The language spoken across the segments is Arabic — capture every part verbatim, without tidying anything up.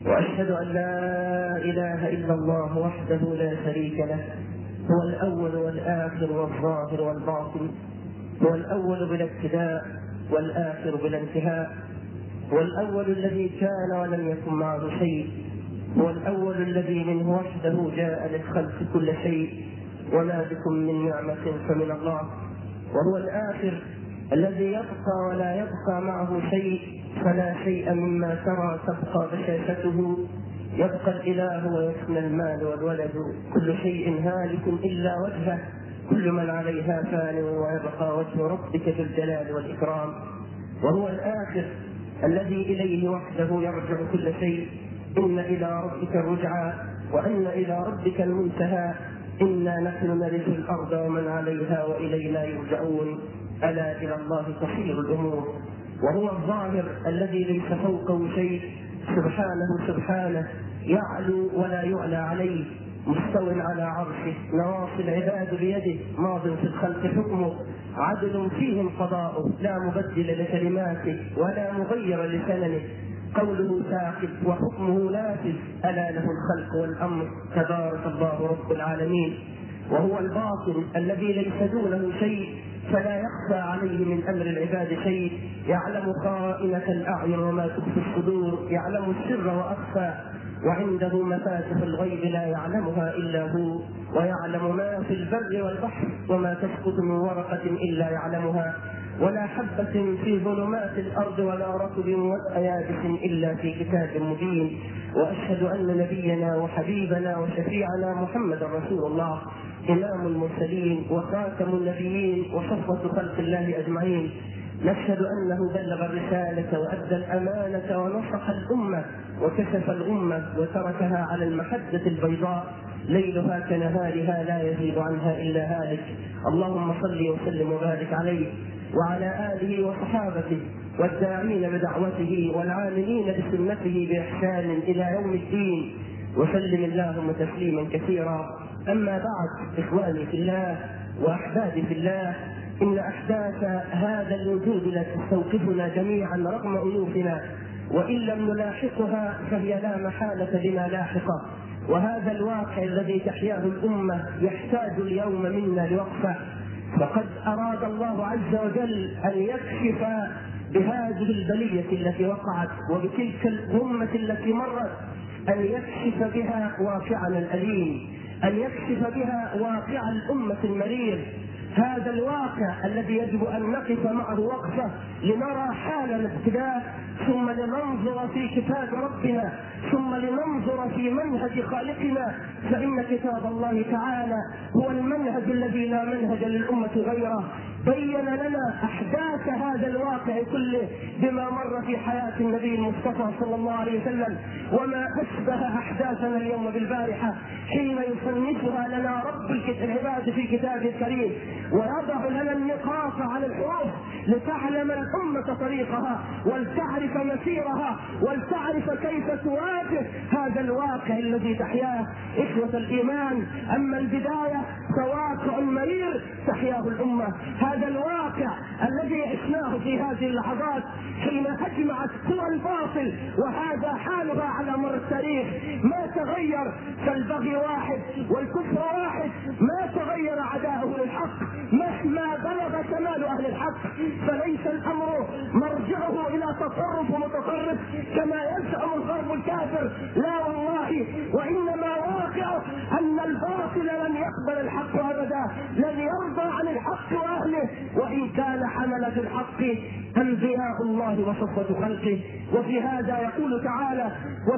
وأشهد أن لا إله إلا الله وحده لا شريك له، هو الأول والآخر والظاهر والباطن، هو الأول بلا ابتداء والآخر بلا انتهاء، هو الأول الذي كان ولم يكن معه شيء، هو الأول الذي منه وحده جاء للخلق كل شيء، وما بكم من نعمة فمن الله، وهو الآخر الذي يبقى ولا يبقى معه شيء، فلا شيء مما ترى تبقى بشاشته، يبقى الإله ويفنى المال والولد، كل شيء هالك إلا وجهه، كل من عليها فان ويبقى وجه ربك ذو الجلال والإكرام. وهو الآخر الذي إليه وحده يرجع كل شيء، إن إلى ربك الرجعى وأن إلى ربك المنتهى، إنا نحن نرث الأرض ومن عليها وإلينا يرجعون، ألا إلى الله تصير الأمور. وهو الظاهر الذي ليس فوقه شيء، سبحانه سبحانه، يعلو ولا يعلى عليه، مستو على عرشه، نواصي العباد بيده، ماض في الخلق حكمه، عدل فيهم قضاؤه، لا مبدل لكلماته ولا مغير لسننه، قوله ساكت وحكمه نافذ، ألا له الخلق والأمر، تبارك الله رب العالمين. وهو الباطن الذي ليس دونه شيء، فلا يخفى عليه من أمر العباد شيء، يعلم خائنة الأعين وما تخفي الصدور، يعلم السر وأخفى، وعنده مفاتح الغيب لا يعلمها إلا هو، ويعلم ما في البر والبحر، وما تسقط من ورقة إلا يعلمها، ولا حبة في ظلمات الأرض ولا رطب ولا يابس إلا في كتاب مبين. وأشهد أن نبينا وحبيبنا وشفيعنا محمد رسول الله، إمام المرسلين وخاتم النبيين وصفوة خلق الله أجمعين. نشهد أنه بلغ الرسالة وأدى الأمانة ونصح الأمة وكشف الأمة وتركها على المحجة البيضاء، ليلها كنهارها لا يزيد عنها إلا هالك. اللهم صل وسلم وبارك عليه وعلى آله وصحابته والداعين بدعوته والعاملين بسنته بإحسان إلى يوم الدين، وسلم اللهم تسليما كثيرا. أما بعد، إخواني في الله وأحبابي في الله، إن أحداث هذا الوجود لا تستوقفنا جميعا رغم أنوفنا، وإن لم نلاحقها فهي لا محالة بنا لاحقة. وهذا الواقع الذي تحياه الأمة يحتاج اليوم منا لوقفة، فقد أراد الله عز وجل أن يكشف بهذه البلية التي وقعت وبتلك الأمة التي مرت، أن يكشف بها واقعنا الأليم، أن يكشف بها واقع الأمة المرير، هذا الواقع الذي يجب أن نقف معه وقفة لنرى حال الابتلاء، ثم لننظر في كتاب ربنا، ثم لننظر في منهج خالقنا، فإن كتاب الله تعالى هو المنهج الذي لا منهج للأمة غيره. بين لنا أحداث هذا الواقع كله بما مر في حياة النبي المصطفى صلى الله عليه وسلم، وما أشبه أحداثنا اليوم بالبارحة حين يصنفها لنا رب العباد في كتابه الكريم، ويضع لنا النقاط على الحروف لتعلم الأمة طريقها ولتعرف مسيرها ولتعرف كيف تواجه هذا الواقع الذي تحياه. إخوة الإيمان، أما البداية فواقع مرير تحياه الأمة، هذا الواقع الذي عشناه في هذه اللحظات حين أجمعت قوى الباطل، وهذا حالها على مر التاريخ، ما تغير، فالبغي واحد والكفر واحد، ما تغير عداؤه للحق مهما بلغ كمال أهل الحق، فليس الأمر مرجعه إلى تصرف متصرف كما يزعم الغرب الكافر، لا والله، وإنما واقع أن الباطل لن يقبل الحق أبدا، لن يرضى عن الحق وأهله، وإن كان حملة الحق أنبياء الله وصفوة خلقه. وفي هذا يقول تعالى: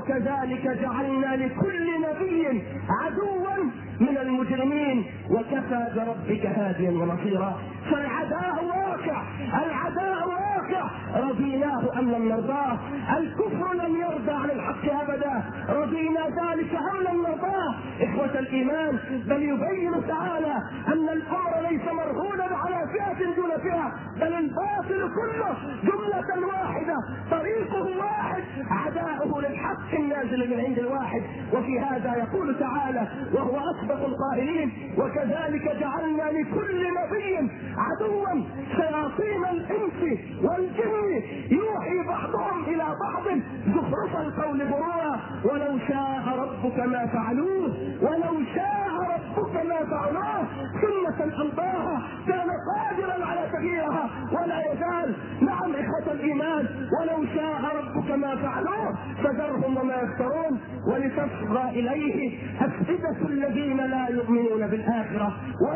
وكذلك جعلنا لكل نبي عدوا من المجرمين وكفى بربك هاديا ونصيرا. فالعداء واقع، العداء واقع، رضيناه أم لم نرضاه، الكفر لم يرضى عن الحق أبدا، رضينا ذلك أم لم نرضاه. إخوة الإيمان، بل يبين تعالى أن الأمر ليس مرهونا على فئة دون فئة، بل الباطل كله جملة واحدة، طريقه واحد، عداؤه للحق النبي نازل من عند الواحد. وفي هذا يقول تعالى وهو أصدق القائلين: وكذلك جعلنا لكل نبي عدوا شياطين الإنس والجن يوحي بعضهم إلى بعض زخرف القول غرورا ولو شاء ربك ما فعلوه ولو شاء ربك ما فعلوه سنة أمضاها كان قادرا على تغييرها ولا يزال. نعم إخوة الإيمان، ولو شاء ربك ما فعلوه فذرهم وما يفترون ولتصغى إليه أفئدة الذين لا يؤمنون بالآخرة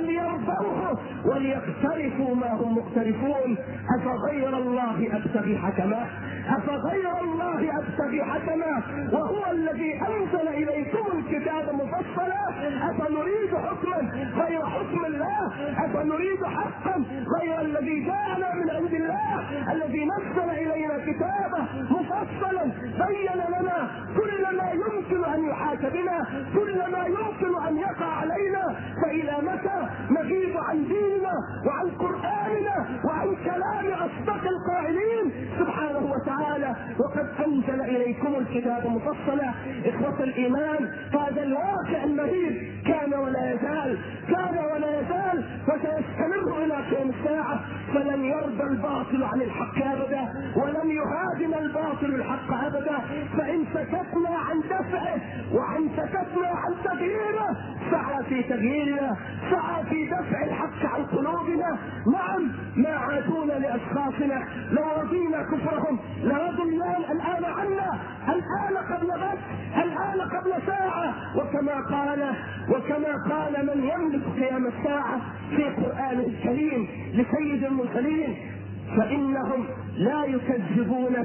وليرضوه وليقترفوا ما هم مقترفون. أفغير الله أبتغي حكما أفغير الله أبتغي حكما وهو الذي أنزل إليكم الكتاب مفصلا أفنريد حكما غير حكم الله أفنريد حقا غير الذي جاءنا من عند الله الذي نزل إلينا كتابه مفصلا بين لنا كل ما يمكن أن يحاك بنا كل ما يمكن أن يقع علينا. فإلى متى نغيب عن ديننا وعن قرآننا وعن كلام أصدق القائلين سبحانه وتعالى وقد أنزل إليكم الكتاب مفصلا. إخوة الإيمان، هذا الواقع المهيب كان ولا يزال كان ولا يزال وسيستمر إلى قيام الساعة. فلن يرضى الباطل عن الحق أبدا ولن يهاجم الباطل الحق أبدا. فإن سكتنا عن دفعه وعن سكتنا عن تغييره سعى في تغييرنا سعى في دفع الحق عن قلوبنا. نعم ما عادونا لأشخاصنا، لو رضينا كفرهم لرضوا الله الآن عنا الآن قبل غد الآن قبل ساعة. وكما قال وكما قال من يملك قيام الساعة في قرآنه الكريم لسيد المرسلين: فإنهم لا يكذبونك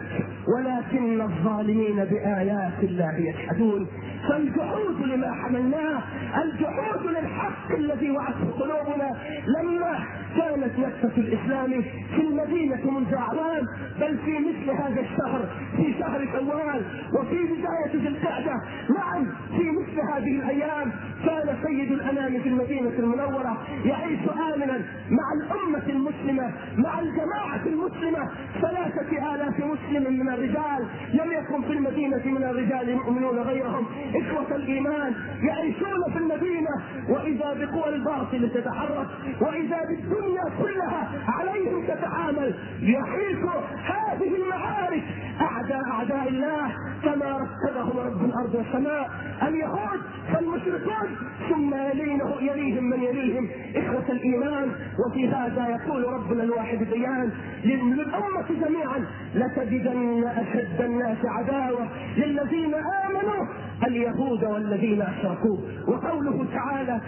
ولكن الظالمين بآيات الله يجحدون. فالجحود لما حملناه الجحود للحق الذي وعته قلوبنا لما كانت نكسة الإسلام في المدينة منذ أعوام، بل في مثل هذا الشهر في شهر شوال وفي بداية ذي القعدة. نعم في مثل هذه الأيام كان سيد الأنام في المدينة المنورة يعيش آمنا مع الأمة المسلمة مع الجماعة المسلمة. ثلاثة آلاف مسلم من الرجال لم يكن في المدينة من الرجال يؤمنون غيرهم. إخوة الإيمان يعيشون في المدينة وإذا بقوى الباطل تتحرك وإذا بالدنيا كلها عليهم تتعامل. يحيط هذه المعارك أعداء أعداء الله كما رتبهم رب الأرض والسماء: اليهود فالمشركون ثم يلينه يليهم من يليهم. إخوة الإيمان، وفي هذا يقول ربنا الواحد بيان للأمة جميعا: لتجدن أشد الناس عداوة للذين آمنوا اليهود والذين أشركوا. وقوله تعالى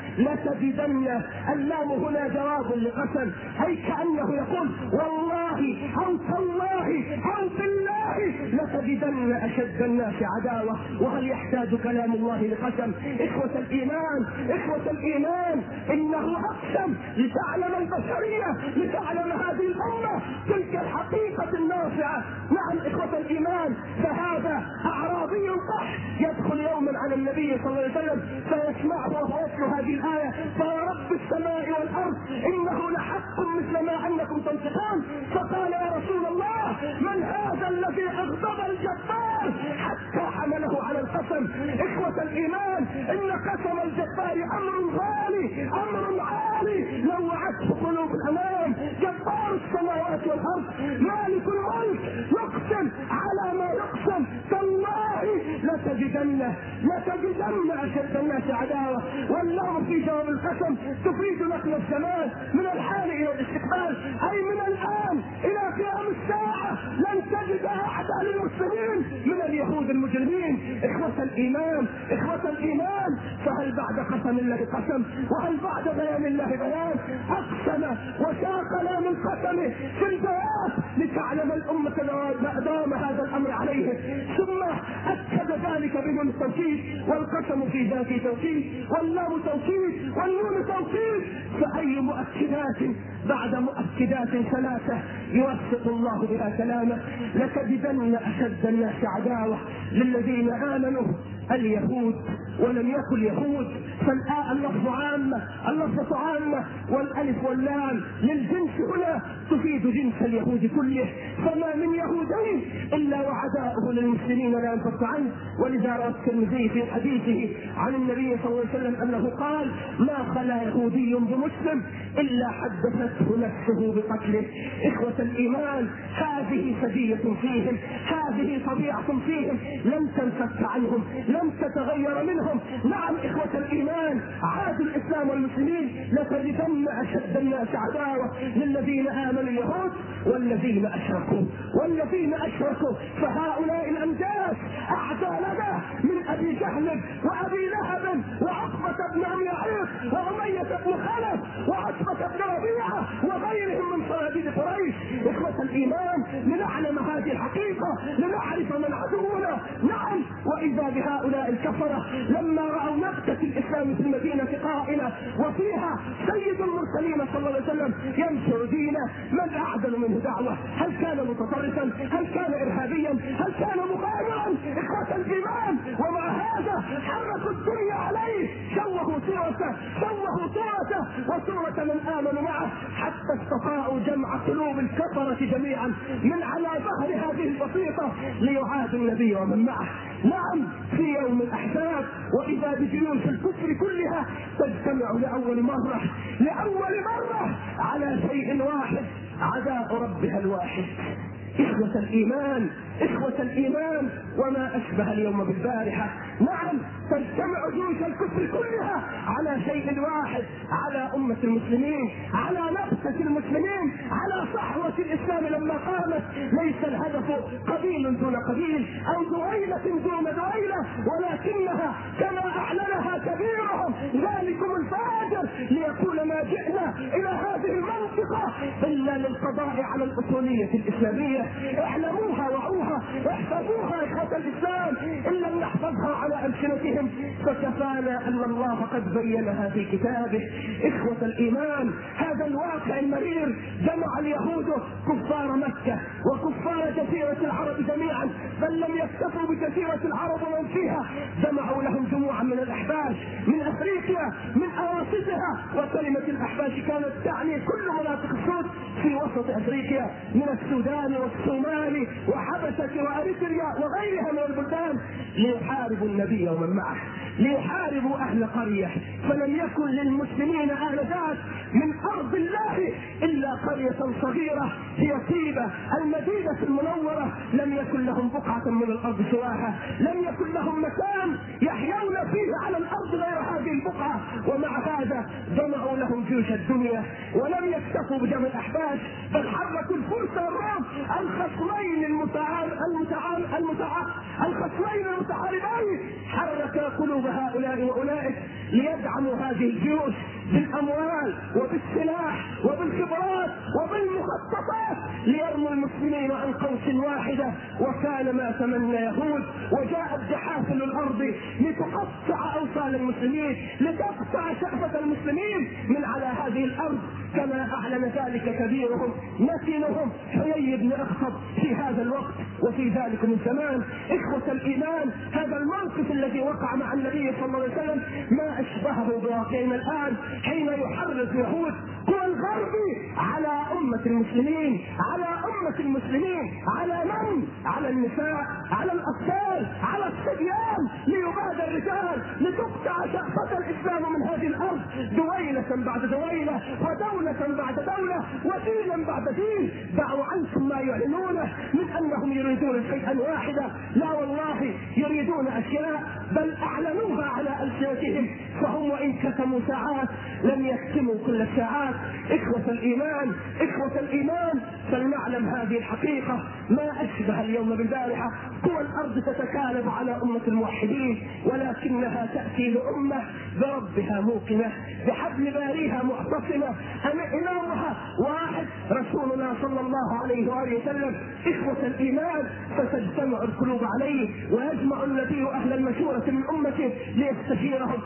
لتجدن اللام هنا جواب لقسم، أي كأنه يقول والله أو تالله أو بالله لتجدن أشد الناس عداوة. وهل يحتاج كلام الله لقسم؟ إخوة الإيمان إخوة الإيمان إنه أقسم لتعلم البشرية لتعلم هذه الأمة تلك الحقيقة النافعة. نعم إخوة الإيمان، فهذا أعرابي قح يدخل يوما على النبي صلى الله عليه وسلم فيسمعه وهو يتلو هذه الآية: فيا رب السماء والأرض إنه لحق مثل ما أنكم تنطقون. فقال: يا رسول الله، من هذا الذي أغضب الجبار حتى حمله على القسم؟ إخوة الإيمان، إن قسم الجبار أمر غالي أمر عالي لو وعته قلوب الأمام. جبار السماوات والأرض مالك الملك يقسم على ما يقسم: تالله لتجدن لتجدن أشد الناس عداوة. والله في جواب القسم تفيد نقل الزمان من الحال إلى الاستقبال، أي من الآن إلى قيام الساعة لن تجد أحدا للمسلمين من اليهود المجرمين. إخوة الإيمان إخوة الإيمان فهل بعد قسم الله قسم؟ وهل بعد بيان الله بيان؟ أقسم وشاقنا من قسمه في البيان لتعلم الأمة ما دام هذا الأمر عليه. ثم أكد ذلك بنون التوكيد، والقسم في ذاته توكيد، واللام توكيد، والنون توكيد. فأي مؤكدات بعد مؤكدات ثلاثة يوثق الله بها كلامه: لتجدن أشد الناس عداوة للذين آمنوا اليهود ولم يكن يهود، فالآن اللفظ عامة، اللفظ عامة، والألف واللام للجنس هنا تفيد جنس اليهود كله، فما من يهودين إلا وعداؤه للمسلمين لا ينفك عنه. ولذا روى الترمذي في حديثه عن النبي صلى الله عليه وسلم أنه قال: ما خلا يهودي بمسلم إلا حدثته نفسه بقتله. إخوة الإيمان، هذه سجية فيهم، هذه طبيعة فيهم لم تنفك عنهم، لم تتغير منهم. نعم إخوة الإيمان، عاد الإسلام والمسلمين لتجدن أشد الناس عداوة للذين آمنوا اليهود والذين أشركوا والذين أشركوا فهؤلاء الأنجاس أعدى لنا من أبي جهل وأبي لهب وعقبة بن أبي عيط وأمية بن خلف وعتبة بن ربيعة وغيرهم من صناديد قريش. إخوة الإيمان، لنعلم هذه الحقيقة، لنعرف من عدونا. نعم، وإذا بهؤلاء الكفرة لما رأوا نبتة الإسلام في المدينة قائلة وفيها سيد المرسلين صلى الله عليه وسلم ينشر دينه، من أعدل منه دعوة؟ هل كان متطرفا؟ هل كان إرهابيا؟ هل كان مغامرا؟ إخوة الإيمان، ومع هذا حركوا الدنيا عليه، شوهوا صورته، شوهوا صورته وصورة من آمنوا معه، حتى استطاعوا جمع قلوب الكفرة جميعا من على ظهر هذه البسيطة ليعادوا النبي ومن معه. نعم، في يوم الأحزاب وإذا بجيوش الكفر كلها تجتمع لأول مرة لأول مرة على شيء واحد: عداء ربها الواحد. إخوة الإيمان، إخوة الإيمان، وما أشبه اليوم بالبارحة. نعم، تجتمع جيوش الكفر كلها على شيء واحد: على أمة المسلمين، على نبتة المسلمين، على صحوة الإسلام لما قامت. ليس الهدف قبيل دون قبيل أو دويلة دون دويلة، ولكنها كما أعلنها كبيرهم ذلكم الفاجر ليقول: ما جئنا إلى هذه المنطقة إلا للقضاء على الأصولية الإسلامية. اعلموها وعوها، احفظوها إخوة الإسلام، إن لم نحفظها على ألسنتهم فكفانا أن الله قد بينها في كتابه. إخوة الإيمان، هذا الواقع المرير جمع اليهود كفار مكة وكفار جزيرة العرب جميعا، بل لم يكتفوا بجزيرة العرب ومن فيها، جمعوا لهم جموعا من الأحباش من أفريقيا من أواسطها. وكلمة الأحباش كانت تعني كل مناطق السود في وسط أفريقيا من السودان والصومال وحبشة وأريتريا وغيرها من البلدان، ليحاربوا النبي ومن معه، ليحاربوا أهل قرية. فلم يكن للمسلمين آنذاك من أرض الله إلا قرية صغيرة هي طيبة المدينة المنورة، لم يكن لهم بقعة من الأرض سواها، لم يكن لهم مكان يحيون فيه على الأرض غير هذه البقعة. ومع هذا جمعوا لهم جيوش الدنيا، ولم يكتفوا بجمع الأحباش، بل حركوا الفرس والروم الخصمين المتعال المتعال المتعال الخصمين المتحاربين، حرك قلوب هؤلاء وأولئك ليدعموا هذه الجيوش بالأموال وبالسلاح وبالخبرات وبالمخططات ليرموا المسلمين عن قوس واحدة. وكان ما تمنى يهود، وجاءت جحافل الأرض لتقطع أوصال المسلمين، لتقطع شأفة المسلمين من على هذه الأرض، كما أعلن ذلك كبيرهم نتنهم حيي بن أخطب في هذا الوقت وفي ذلك من زمان. إخوة الإيمان، هذا الموقف الذي وقع مع النبي صلى الله عليه وسلم ما أشبهه بواقعنا الآن، حين يحرض يهود قوى الغرب على أمة المسلمين، على أمة المسلمين، على من؟ على النساء، على الأطفال، على الصبيان، ليباد الرجال، لتقطع شأفة الإسلام من هذه الأرض دويلة بعد دويلة، ودولة بعد دولة، ودينا بعد دين. دعوا عنكم ما يعلنونه من أنهم يريدون شيئا واحدا، لا والله يريدون أشياء بل أعلنوها على ألسنتهم، فهم وإن كتموا ساعات لم يكتموا كل الساعات. إخوة الإيمان، إخوة الإيمان، فلنعلم هذه الحقيقة ما أشبه اليوم بالبارحة. قوى الأرض تتكالب على أمة الموحدين، ولكنها تأتي لأمة بربها موقنة، بحبل باريها معتصمة، إمامها واحد رسولنا صلى الله عليه وآله وسلم. إخوة الإيمان، فتجتمع القلوب عليه، ويجمع النبي أهل المشورة من أمته ليستشيرهم ما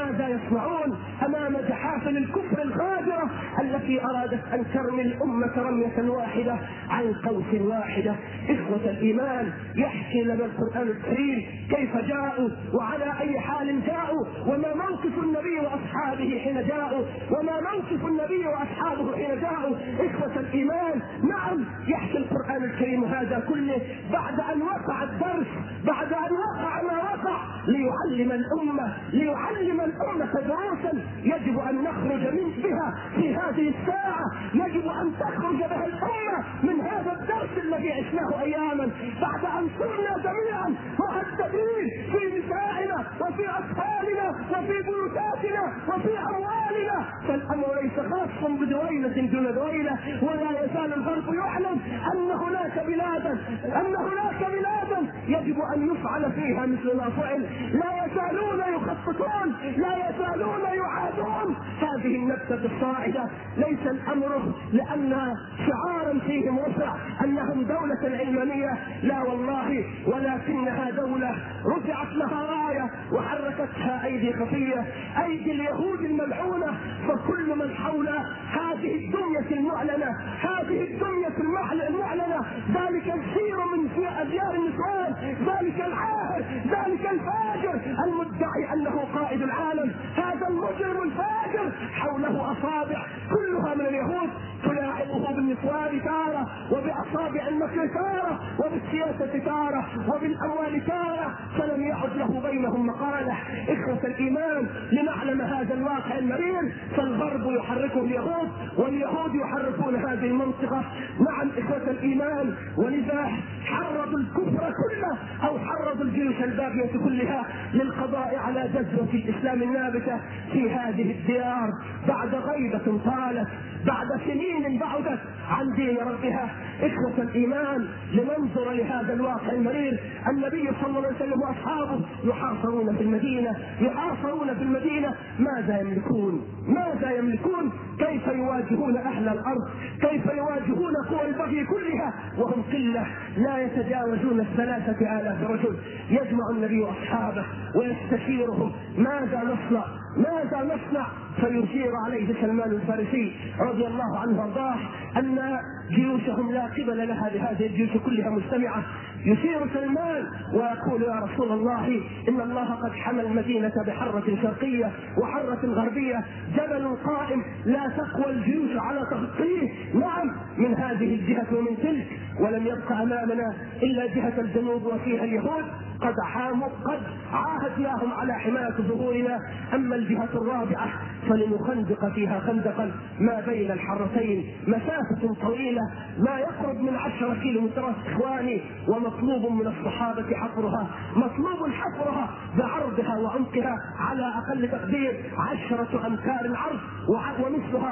ماذا يصنعون أمام جحافل الكفر الغادرة التي أرادت أن ترمي الأمة رمية واحدة عن قوس واحدة؟ إخوة الإيمان، يحكي لنا القرآن الكريم كيف جاءوا وعلى أي حال جاءوا، وما موقف النبي وأصحابه حين جاءوا، وما موقف النبي وأصحابه حين جاءوا. إخوة الإيمان، نعم يحكي القرآن الكريم هذا كله بعد أن وقع الدرس، بعد أن وقع ما وقع، ليعلم الأمة ليعلم الأمة دروسا يجب أن نخرج من بها في هذه الساعة، يجب أن تخرج بها الأمة من هذا الدرس الذي عشناه أياما، بعد أن صرنا جميعا مهددين في نسائنا وفي أطفالنا وفي بيوتاتنا وفي أموالنا. فالأمر ليس خاصا بدويلة دون دويلة، ولا يزال الغرب يعلم أن هناك بلادا أن هناك بلادا يجب أن يفعل فيها مثل ما فعل. لا يزالون يخططون، لا يزالون يعادون هذه النكتة الصاعدة. ليس الأمر لأن شعارا فيهم رفع أنهم دولة علمانية، لا والله، ولكنها دولة رفعت لها راية وحركتها أيدي خفية، أيدي اليهود الملعونة. فكل من حول هذه الدنيا المعلنة هذه الدنيا المعلنة ذلك الخير من أديار النسوان، ذلك العاهر، ذلك الفاجر المدعي أنه قائد العالم، هذا المجرم الفاجر حوله أصابع كلها من اليهود تلاعبه بالنسوان تارة، وبأصابع المكر تارة، وبالسياسة تارة، وبالأموال تارة، فلم يعد له بينهم مقالة. إخوة الإيمان، لنعلم هذا الواقع المرير، فالغرب يحركه اليهود واليهود يحركون هذه المنطقة. نعم إخوة الإيمان، ولذا حرضوا الكفر كله أو حرضوا الجيوش الباقية كلها للقضاء على جذرة الإسلام النابتة في هذه الديار بعد غيبة طالت، بعد سنين بعدت عن دين ربها. إخوة الإيمان، لننظر لهذا الواقع المرير. النبي صلى الله عليه وسلم وأصحابه يحاصرون في المدينة يحاصرون في المدينة ماذا يملكون؟ ماذا يملكون؟ كيف يواجهون أهل الأرض؟ كيف يواجهون قوى البغي كلها وهم قلة لا يتجاوزون الثلاثة آلاف رجل؟ يجمع النبي أصحابه ويستشيرهم ماذا نصنع ماذا نصنع فيشير عليه سلمان الفارسي رضي الله عنه وارضاه أن جيوشهم لا قبل لها بهذه الجيوش كلها مجتمعة. يشير سلمان ويقول يا رسول الله إن الله قد حمى المدينة بحرة شرقية وحرة غربية، جبل قائم لا تقوى الجيوش على تغطيه، نعم من هذه الجهة ومن تلك، ولم يبقى أمامنا إلا جهة الجنوب وفيها اليهود قد عاموا قد عاهدناهم على حماية ظهورنا. أما الجهة الرابعة فلنخندق فيها خندقا ما بين الحرتين مسافة طويلة ما يقرب من عشرة كيلو مترات إخواني، ومطلوب من الصحابة حفرها، مطلوب حفرها بعرضها وعمقها على أقل تقدير عشرة أمتار عرض ومثلها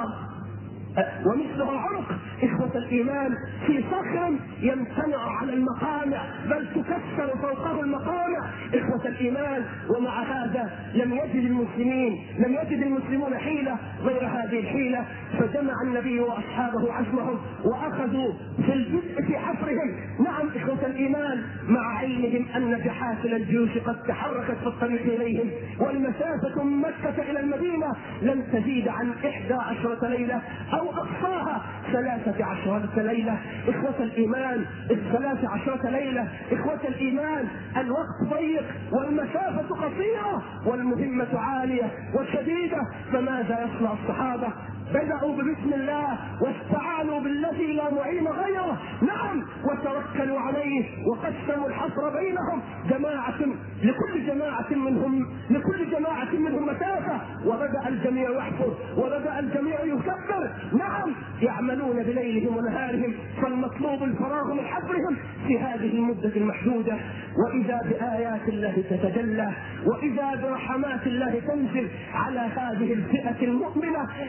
ومثله عمق. إخوة الإيمان، في صخر يمتنع على المقامع بل تكسر فوقه المقامع. إخوة الإيمان، ومع هذا لم يجد المسلمين لم يجد المسلمون حيلة غير هذه الحيلة، فجمع النبي وأصحابه عزمهم وأخذوا في البدء في حفرهم. نعم إخوة الإيمان، مع علمهم أن جحافل الجيوش قد تحركت في الطريق إليهم، والمسافة من مكة إلى المدينة لن تزيد عن إحدى عشرة ليلة أو أقصاها ثلاثة عشرة ليلة. إخوة الإيمان، الثلاثة عشرة ليلة إخوة الإيمان، الوقت ضيق والمسافة قصيرة والمهمة عالية وشديدة. فماذا يصنع الصحابة؟ بدأوا ببسم الله واستعانوا بالذي لا معين غيره، نعم، وتوكلوا عليه وقسموا الحصر بينهم، جماعة لكل جماعة منهم لكل جماعة منهم مسافة، وبدأ الجميع يحفر وبدأ الجميع يكبر. نعم يعملون بليلهم ونهارهم، فالمطلوب الفراغ من حفرهم في هذه المدة المحدودة. وإذا بآيات الله تتجلى، وإذا برحمات الله تنزل على هذه الفئة المؤمنة التي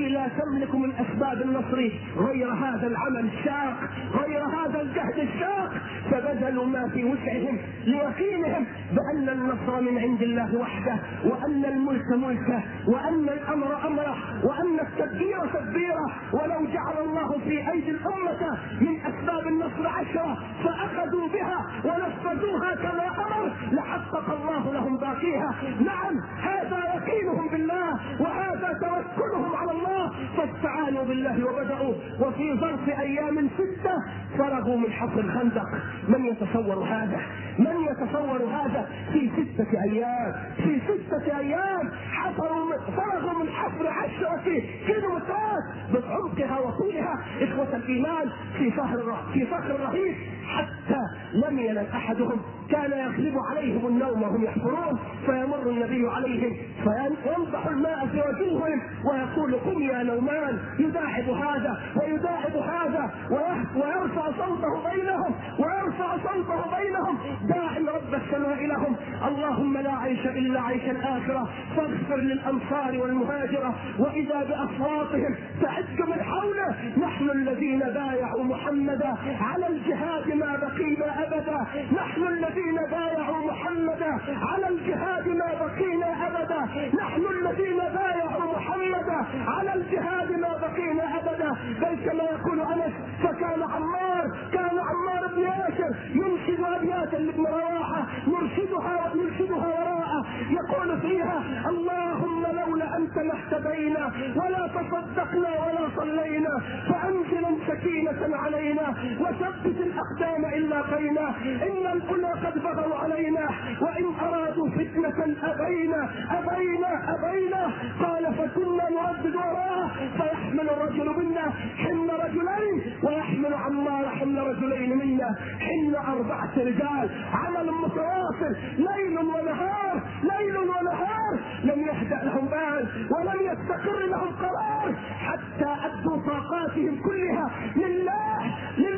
التي لا تملك من اسباب النصر غير هذا العمل الشاق، غير هذا الجهد الشاق، فبذلوا ما في وسعهم ليقينهم بان النصر من عند الله وحده، وان الملك ملكه، وان الامر امره، وان التدبير تدبيره. ولو جعل الله في ايدي الامه من اسباب النصر عشره فاخذوا بها ونفذوها كما امر لحقق الله لهم باقيها. نعم، هذا يقينهم بالله وهذا توكلهم على الله، فاستعانوا بالله وبدأوا، وفي ظرف ايام سته فرغوا من حفر الخندق. من يتصور هذا؟ من يتصور هذا؟ في سته ايام، في سته ايام حفروا فرغوا من حفر عشره كيلومترات بعمقها وطولها اخوة الايمان في صخر في صخر رهيب، حتى لم ينل احدهم. كان يغلب عليهم النوم وهم يحفرون، فيمر النبي عليهم فينضح الماء في وجوههم ويقول قم يا نومان، يداعب هذا ويداعب هذا ويرفع صوته بينهم ويرفع صوته بينهم داع رب السماء لهم: اللهم لا عيش الا عيش الاخره، فاغفر للانصار والمهاجره. واذا باصواتهم تعج من حوله: نحن الذين بايعوا محمدا على الجهاد ما بقينا ابدا، نحن الذين بايعوا محمدا على الجهاد ما بقينا ابدا، نحن الذين بايعوا محمدا على الجهاد ما بقينا ابدا. بل كما يقول انس: فكان عمار كان عمار بن ياسر ينشد ابياتا لابن رواحه يرشدها يرشدها وراءه يقول فيها: اللهم لولا انت ما اهتدينا ولا تصدقنا ولا صلينا، فانزلا سكينه علينا وثبت الاقدام ان لاقينا، ان الكل قد بغوا علينا وان ارادوا فتنه ابينا ابينا ابينا. قال: فكنا نردد وراءه فيحمل الرجل منا حمل رجلين ويحمل عمار حمل رجلين منا، حمل اربعه رجال، عمل متواصل ليل ونهار ليل ونهار، لم يهدأ لهم بال ولم يستقر لهم قرار حتى ادوا طاقاتهم كلها لله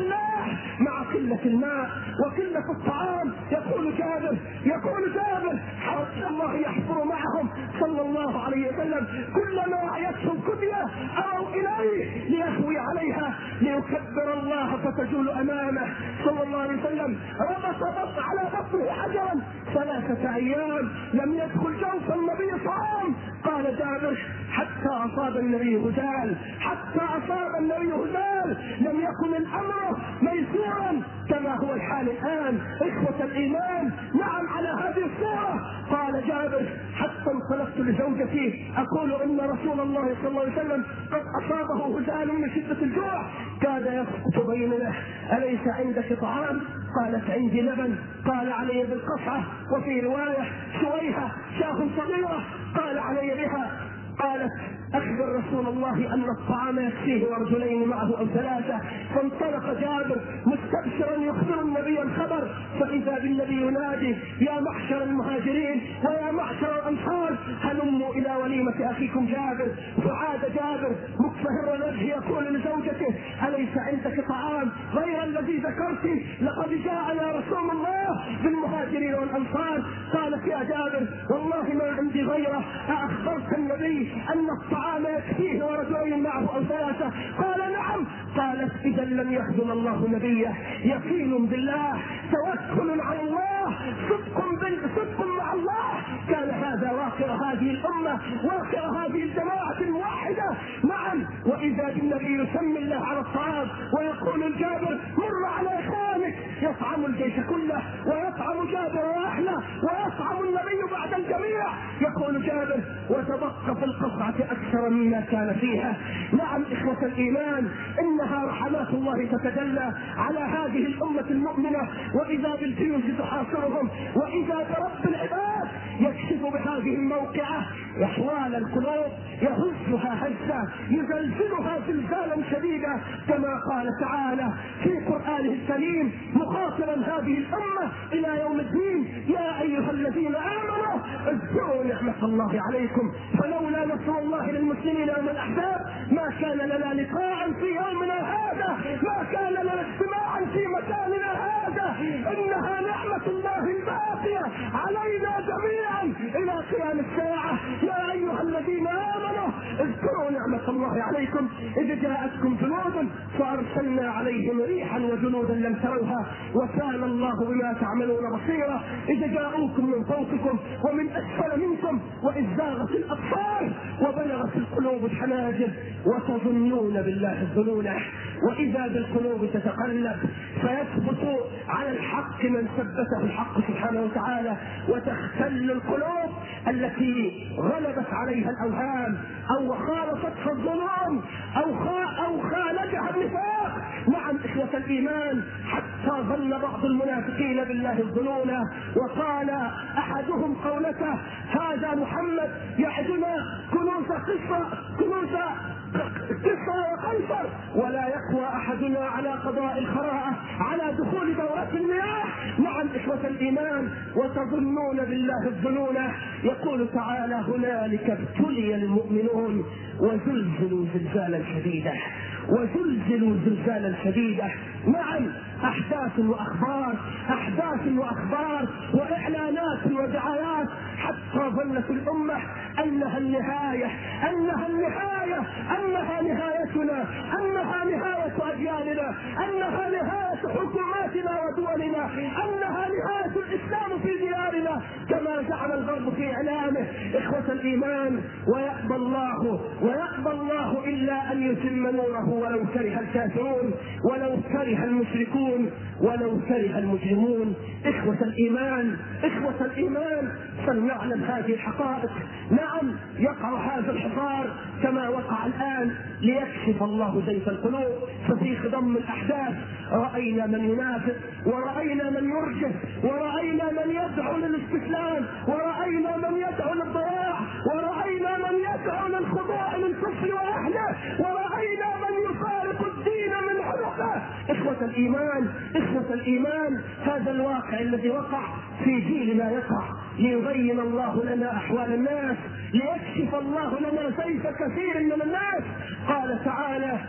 لله مع قله الماء وقله الطعام. يقول جابر يقول جابر حتى الله يحفر معهم صلى الله عليه وسلم، كلما عيتهم كديه أو إليه ليهوي عليها ليكبر الله فتجول أمامه صلى الله عليه وسلم. ربط بط على بطنه حجرا ثلاثة أيام لم يدخل جوف النبي طعام. قال جابر: حتى أصاب النبي هزال حتى أصاب النبي هزال لم يكن الأمر ميسورا كما هو الحال الآن إخوة الإيمان. نعم، على هذه الصورة. قال جابر: حتى انطلقت لزوجتي أقول إن رسول الله صلى الله عليه وسلم قد أصابه هزال من شدة الجوع، كاد يسقط بيننا: أليس عندك طعام؟ قالت: عندي لبن. قال: علي بالقصعة. وفي رواية شويها شاه صغيرة. قال: علي بها. قالت: أخبر رسول الله أن الطعام يكفيه ورجلين معه أو ثلاثة. فانطلق جابر مستبشرا يخبر النبي الخبر، فإذا بالنبي ينادي: يا معشر المهاجرين ويا معشر الأنصار هلموا إلى وليمة أخيكم جابر. فعاد جابر مكفهر الوجه يقول لزوجته: أليس عندك طعام غير الذي ذكرت؟ لقد جاءنا رسول الله بالمهاجرين والأنصار. قالت: يا جابر والله ما عندي غيره، أخبرت النبي أن الطعام يكفيه ورجلين معه أو ثلاثة؟ قال: نعم. قالت: إذا لم يخذل الله نبيه، يقين بالله، توكل على الله، صدق صدق مع الله. كان هذا واقع هذه الأمة، واقع هذه الجماعة الموحدة. نعم، وإذا بالنبي يسمي الله على الطعام ويقول الجابر: مر على إخوانك، يطعم الجيش كله ويطعم جابر وأهله ويطعم النبي بعد الجميع. يقول جابر: وتبقى في القصعة أكثر مما كان فيها. نعم إخوة الإيمان، إنها رحمات الله تتجلى على هذه الأمة المؤمنة، وإذا بالجيوش تحاصرهم، وإذا برب العباد يكشف بهذه الموقعة أحوال القلوب، يهزها هزة، يزلزلها زلزالا شديدا، كما قال تعالى في قرآنه الكريم مخاطبا هذه الأمة إلى يوم الدين: يا أيها الذين آمنوا اذكروا نعمة الله عليكم، فلولا نصر الله للمسلمين يوم الأحزاب ما كان لنا لقاء في يومنا هذا، ما كان لنا اجتماعا في مكاننا هذا، إنها نعمة الله الباقية علينا جميعا إلى قيام الساعة. يا أيها الذين آمنوا اذكروا نعمة الله عليكم إذ جاءتكم جنود فأرسلنا عليهم ريحا وجنودا لم تروها وكان الله بما تعملون بصيرا. إذ جاءوكم من فوقكم ومن أسفل منكم وإذ زاغت الأبصار وبلغت القلوب الحناجر وتظنون بالله الظنون وإذا بالقلوب تتقلب فيثبت على الحق من ثبته الحق سبحانه وتعالى وتختل القلوب التي غلبت عليها الأوهام أو خالطتها الظلام أو أو خالجها النفاق. نعم إخوة الإيمان، حتى ظن بعض المنافقين بالله الظنون وقال أحدهم قولته هذا محمد يعدنا كنوز قصة كنوز قصة وقيصر ولا يقوى أحدنا على قضاء الخراءة على دخول دورات المياه. نعم إخوة الإيمان، وتظنون بالله الظنون. يقول تعالى هنالك ابتلي المؤمنون وزلزلوا زلزالا شديدا وزلزلوا زلزالا شديدا. نعم أحداث وأخبار أحداث وأخبار وإعلانات ودعايات حتى ظنت الأمة أنها النهاية أنها النهاية أنها نهايتنا أنها نهاية أجيالنا أنها نهاية حكوماتنا ودولنا أنها نهاية الإسلام في ديارنا كما زعم الغرب في إعلامه. إخوة الإيمان، ويقبل الله ويقبل الله إلا أن يتم نوره ولو كره الكافرون ولو كره المشركون ولو كره المجرمون. إخوة الإيمان إخوة الإيمان فلنعلم هذه الحقائق. نعم يقع هذا الحصار كما وقع الآن ليكشف الله زيف القلوب. ففي خضم الأحداث رأينا من ينافق ورأينا من يرجف ورأينا من يدعو للاستسلام ورأينا من يدعو للضياع ورأينا من يدعو للخضوع للكفر وأهله ورأينا من يفارق الدين من حلقه. إخوة الإيمان إخوة الإيمان هذا الواقع الذي وقع في جيلنا يقع ليبين الله لنا أحوال الناس ليكشف الله لنا سيف كثير من الناس. قال تعالى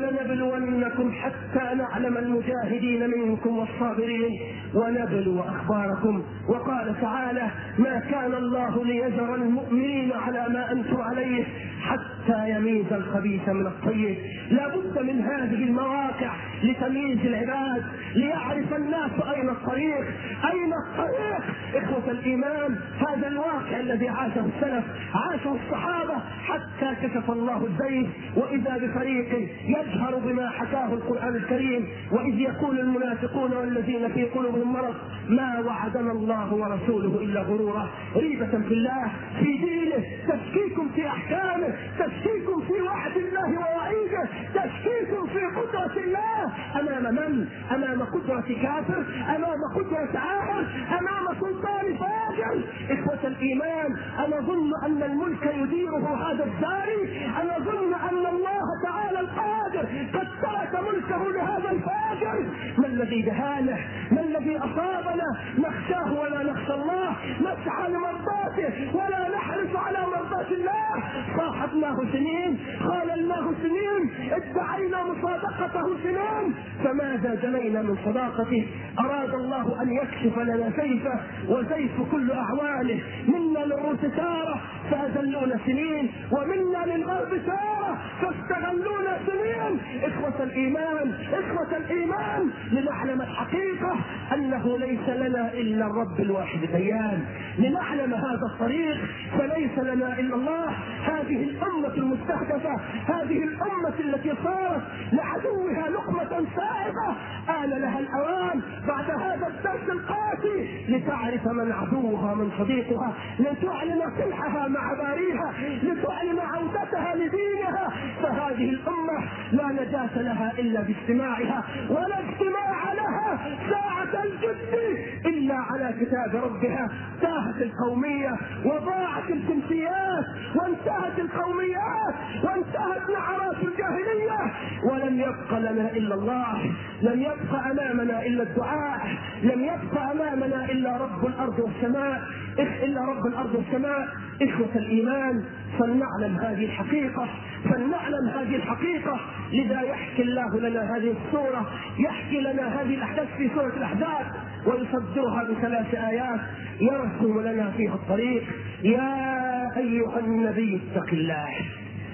ولنبلونكم حتى نعلم المجاهدين منكم والصابرين ونبلو أخباركم. وقال تعالى ما كان الله ليذر المؤمنين على ما أنتم عليه حتى يميز الخبيث من الطيب. لا بد من هذه المواقع لتمييز العباد ليعرف الناس أين الطريق أين الطريق. إخوة الإيمان هذا الواقع الذي عاشه السلف عاشه الصحابة حتى كشف الله الزيف. وإذا بفريق يجهر بما حكاه القرآن الكريم وإذ يقول المنافقون والذين في قلوبهم مرض ما وعدنا الله ورسوله إلا غرورا. ريبة في الله في دينه تشكيكم في أحكامه تشكيكم في وعد الله ووعيده تشكيكم في قدرة الله أمام من؟ أمام قدرة كافر أمام قدرة عاهر أمام سلطان فاجر. إخوة الإيمان أنا ظن أن الملك يديره هذا الزاري أنا ظن أن الله تعالى القادر قد ترك ملكه لهذا الفاجر. ما الذي دهانه ما الذي أصابنا نخشاه ولا نخشى الله نسعى لمرضاته ولا نحرص على مرضاة الله. صاحبناه سنين خاللناه سنين ادعينا مصادقته سنين فماذا جنينا من صداقته. أراد الله أن يكشف لنا سيفه وسيف كل أعوانه. منا للروس تارة فأذلونا سنين ومنا للغرب تارة فاستغلونا سنين. إخوة الإيمان إخوة الإيمان لنعلم الحقيقة أنه ليس لنا إلا الرب الواحد الديان. لنعلم هذا الطريق فليس لنا إلا الله. هذه الأمة المستهدفة هذه الأمة التي صارت لعدوها لقمة سائغة آن لها الأوان بعد هذا الدرس القاسي لتعرف من عدوها من صديقها لتعلن صلحها مع باريها لتعلن عودتها لدينها. فهذه الأمة لا نجاة لها إلا باجتماعها ولا اجتماع لها ساعة الجد إلا على كتاب ربها. تاهت القومية وضاعت الجنسيات وانتهت القوميات وانتهت نعرات الجاهلية ولم يبق لنا إلا الله. لم يبق أمامنا إلا الدعاء لم يبق أمامنا إلا رب الأرض والسماء إلا رب الأرض والسماء. إخوة الإيمان فلنعلم هذه الحقيقة فلنعلم هذه الحقيقة. لذا يحكي الله لنا هذه السورة يحكي لنا هذه الأحداث في سورة الأحزاب ويصدرها بثلاث آيات يرسم لنا فيها الطريق. يا أيها النبي اتق الله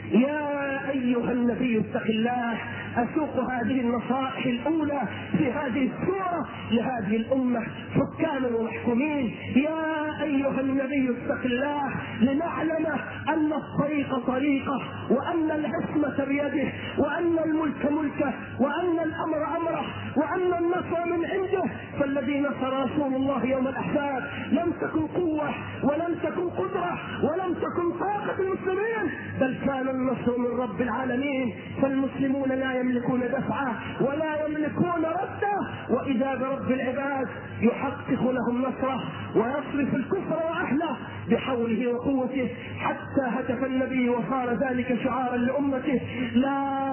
يا أيها النبي اتق الله. أسوق هذه النصائح الأولى في هذه السورة لهذه الأمة حكاما ومحكومين. يا أيها النبي اتق الله، لنعلم أن الطريق طريقه، وأن العصمة بيده، وأن الملك ملكه، وأن الأمر أمره، وأن النصر من عنده. فالذي نصر رسول الله يوم الأحزاب لم تكن قوة ولم تكن قدرة ولم تكن طاقة المسلمين، بل كان النصر من رب العالمين. فالمسلمون لا يملكون دفعه ولا يملكون رده، وإذا برب العباد يحقق لهم نصره ويصرف الكفر وأهله بحوله وقوته، حتى هتف النبي وصار ذلك شعارا لأمته: لا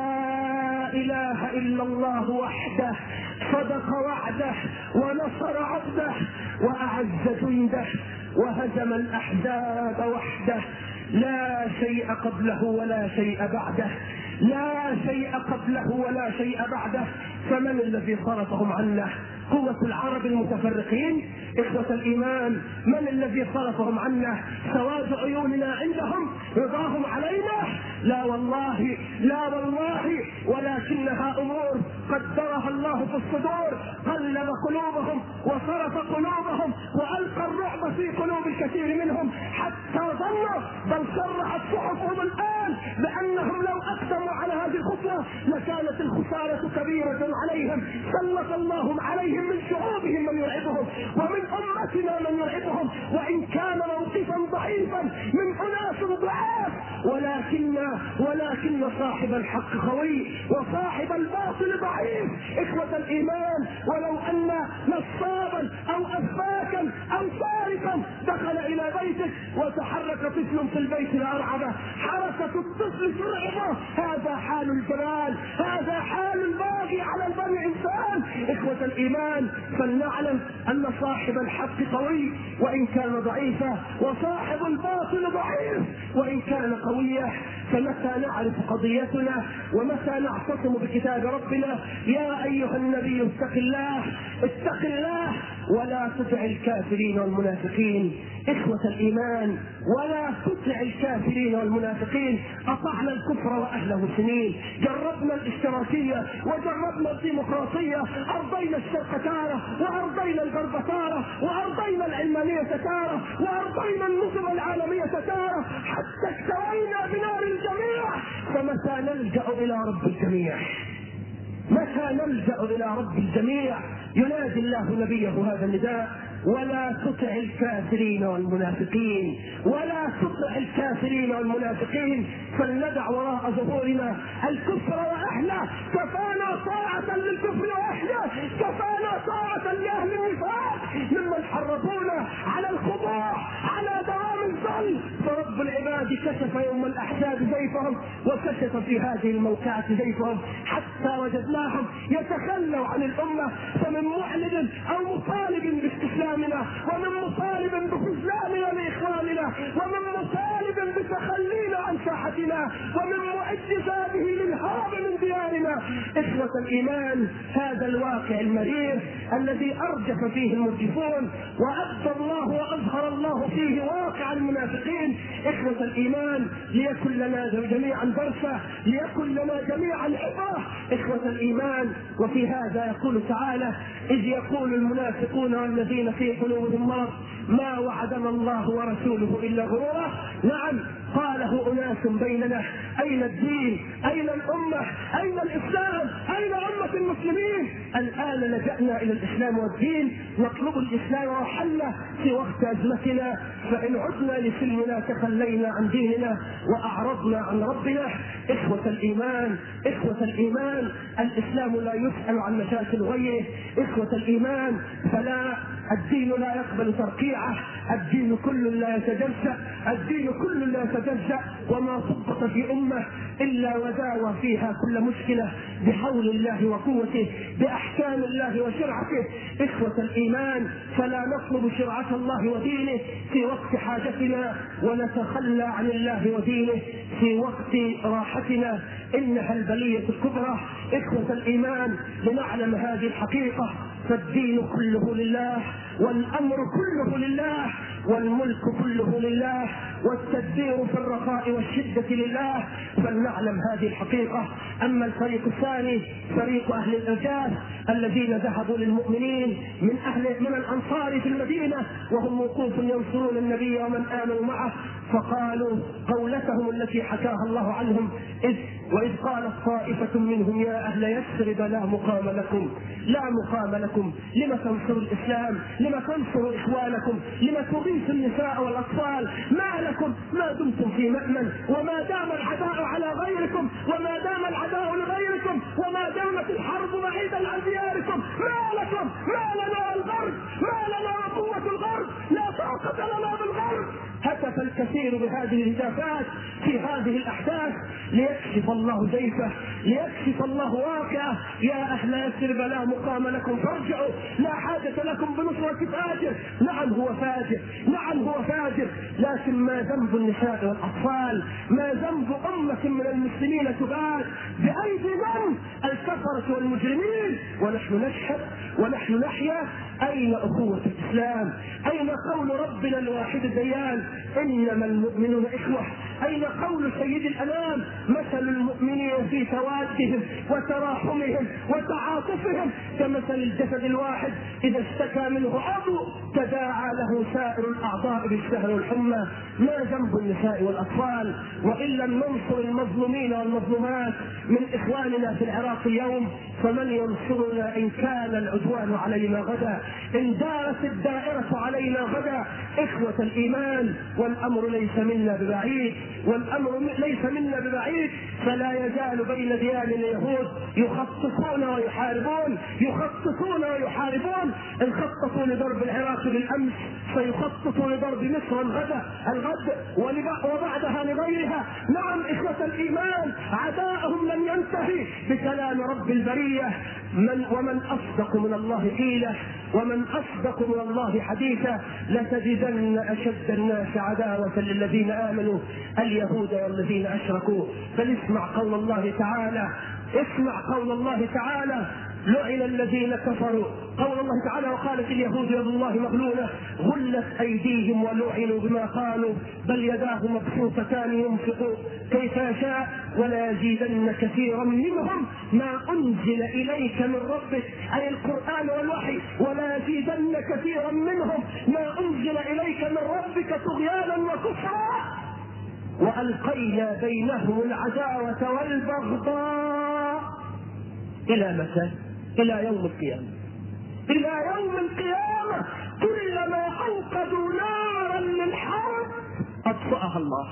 إله إلا الله وحده صدق وعده ونصر عبده وأعز جنده وهزم الأحزاب وحده. لا شيء قبله ولا شيء بعده، لا شيء قبله ولا شيء بعده. فمن الذي صرفهم عنا؟ قوة العرب المتفرقين؟ إخوة الإيمان، من الذي صرفهم عنا؟ سواد عيوننا عندهم؟ رضاهم علينا؟ لا والله، لا والله، ولكنها أمور قدرها الله في الصدور، قلب قلوبهم وصرف قلوبهم وألقى الرعب في قلوب الكثير منهم، حتى ظنوا، بل صرحت صحفهم الآن بأنهم لو أقدموا على هذه الخطوة لكانت الخسارة كبيرة عليهم. سلط الله عليهم من شعوبهم من يرعبهم ومن أمتنا من يرعبهم، وإن كان موقفا ضعيفا من أناس ضعاف، ولكن ولكن صاحب الحق قوي وصاحب الباطل ضعيف. إخوة الإيمان، ولو أن نصابا أو أسفاكا أو سارقا دخل إلى بيتك وتحرك طفل في البيت لأرعبه، حركة الطفل ترعبه. هذا حال الجبال، هذا حال الباغي على البني إنسان. إخوة الإيمان، فلنعلم أن صاحب الحق قوي وإن كان ضعيفا، وصاحب الباطل ضعيف وإن كان قويا. فمتى نعرف قضيتنا ومتى نعتصم بكتاب ربنا؟ يا أيها النبي اتق الله، اتق الله ولا تطع الكافرين والمنافقين. إخوة الإيمان، ولا تطع الكافرين والمنافقين. أطعنا الكفر وأهله سنين، جربنا الاشتراكية وجربنا الديمقراطية، أرضينا الشرق تارة وأرضينا الغرب تارة، وأرضينا العلمانية تارة وأرضينا النظم العالمية تارة، حتى اكتوينا بنار الجميع. فمتى نلجأ إلى رب الجميع؟ متى نلجأ إلى رب الجميع؟ ينادي الله نبيه هذا النداء: ولا تطع الكافرين والمنافقين، ولا تطع الكافرين والمنافقين. فلندع وراء ظهورنا الكفر وأهله. كفانا طاعة للكفر وأهله، كفانا طاعة لأهل النفاق ممن حرضونا على الخضوع على دوام الظل. فرب العباد كشف يوم الأحزاب زيفهم، وكشف في هذه الموقعة زيفهم، حتى وجدناهم يتخلوا عن الأمة. فمن معلن أو مطالب باستسلامنا، ومن مطالب بخذلاننا لإخواننا، ومن مطالب بتخلينا عن ساحتنا، ومن معجزاته للهرب من ديارنا. إخوة الإيمان، هذا الواقع المرير الذي أرجف فيه المرجفون، وأبدى الله وأظهر الله فيه واقع المنافقين. إخوة الإيمان، ليكن لنا جميعا درسا، ليكن لنا جميعا عبرة. إخوة الإيمان، وفي هذا يقول تعالى: إذ يقول المنافقون والذين في قلوبهم مرض ما وعدنا الله ورسوله إلا غرورا. نعم، قاله أناس بيننا: أين الدين؟ أين الأمة؟ أين الإسلام؟ أين أمة المسلمين؟ الآن لجأنا إلى الإسلام والدين، نطلب الإسلام وحله في وقت أزمتنا، فإن عدنا لسلمنا تخلينا عن ديننا وأعرضنا عن ربنا. إخوة الإيمان، إخوة الإيمان، الإسلام لا يسأل عن مشاكل غيره. إخوة الإيمان، فلا الدين لا يقبل ترقيعه، الدين كل لا يتجزأ، الدين كل لا يتجزأ، وما سقط في أمة إلا وداوى فيها كل مشكلة بحول الله وقوته، بأحكام الله وشرعته. إخوة الإيمان، فلا نطلب شرعة الله ودينه في وقت حاجتنا، ونتخلى عن الله ودينه في وقت راحتنا، إنها البلية الكبرى. إخوة الإيمان، لنعلم هذه الحقيقة: فالدين كله لله، والأمر كله لله، والملك كله لله، والتدبير في الرخاء والشدة لله، فلنعلم هذه الحقيقة. أما الفريق الثاني فريق أهل الإرجاف الذين ذهبوا للمؤمنين من أهل من الأنصار في المدينة وهم وقوف ينصرون النبي ومن آمنوا معه، فقالوا قولتهم التي حكاها الله عنهم إذ وإذ قالت طائفة منهم يا أهل يثرب لا مقام لكم لا مقام لكم لم تنصروا الإسلام، لم تنصروا إخوانكم، لم تغيثوا النساء والأطفال، ما لكم ما دمتم في مأمن، وما دام العداء على غيركم، وما دام العداء لغيركم، وما دامت الحرب بعيدا عن دياركم، ما لكم ما لنا الغرب، ما لنا قوة الغرب، لا طاقة لنا بالغرب. هتف الكثير بهذه الهتافات في هذه الأحداث ليكشف الله زيفه، ليكشف الله واقعه. يا أهل يثرب لا مقام لكم فارجعوا، لا حاجة لكم بنصرة فاجر. نعم هو فاجر، نعم هو فاجر، لكن ما ذنب النساء والأطفال، ما ذنب أمة من المسلمين تباد بأيدي من؟ الكفرة والمجرمين. ونحن نشهد ونحن نحيا. أين أخوة الإسلام؟ أين قول ربنا الواحد الديان إنما المؤمنون إخوة؟ أين قول سيد الأنام مثل المؤمنين في توادهم وتراحمهم وتعاطفهم كمثل الجسد الواحد إذا اشتكى منه عضو تداعى له سائر الأعضاء بالسهر والحمى. ما ذنب النساء والأطفال؟ وإن لم ننصر المظلومين والمظلومات من إخواننا في العراق اليوم فمن ينصرنا إن كان العدوان علينا غدا، إن دارت الدائرة علينا غدا. إخوة الإيمان، والأمر ليس منا ببعيد، والأمر ليس منا ببعيد. فلا يزال بين ديان اليهود يخططون ويحاربون، يخططون ويحاربون. إن خططوا لضرب العراق بالأمس سيخططوا لضرب مصر الغد الغد وبعدها لغيرها. نعم إخوة الإيمان، عداءهم لم ينتهي بكلام رب البرية. من ومن أصدق من الله قيلا ومن أصدق من الله حديثا لتجدن أشد الناس عداوة للذين آمنوا اليهود والذين أشركوا. بل اسمع قول الله تعالى، اسمع قول الله تعالى لعن الذين كفروا. قول الله تعالى وقالت اليهود يد الله مغلولة غلت أيديهم ولعنوا بما قالوا بل يداه مبسوطتان ينفق كيف يشاء ولا يزيدن كثيرا منهم ما أنزل إليك من ربك، أي القرآن والوحي، ولا يزيدن كثيرا منهم ما أنزل إليك من ربك طغيانا وكفرا وألقينا بينهم العداوة والبغضاء إلى متى؟ إلى يوم القيامة. إلى يوم القيامة كلما أوقدوا نارا للحرب أطفأها الله.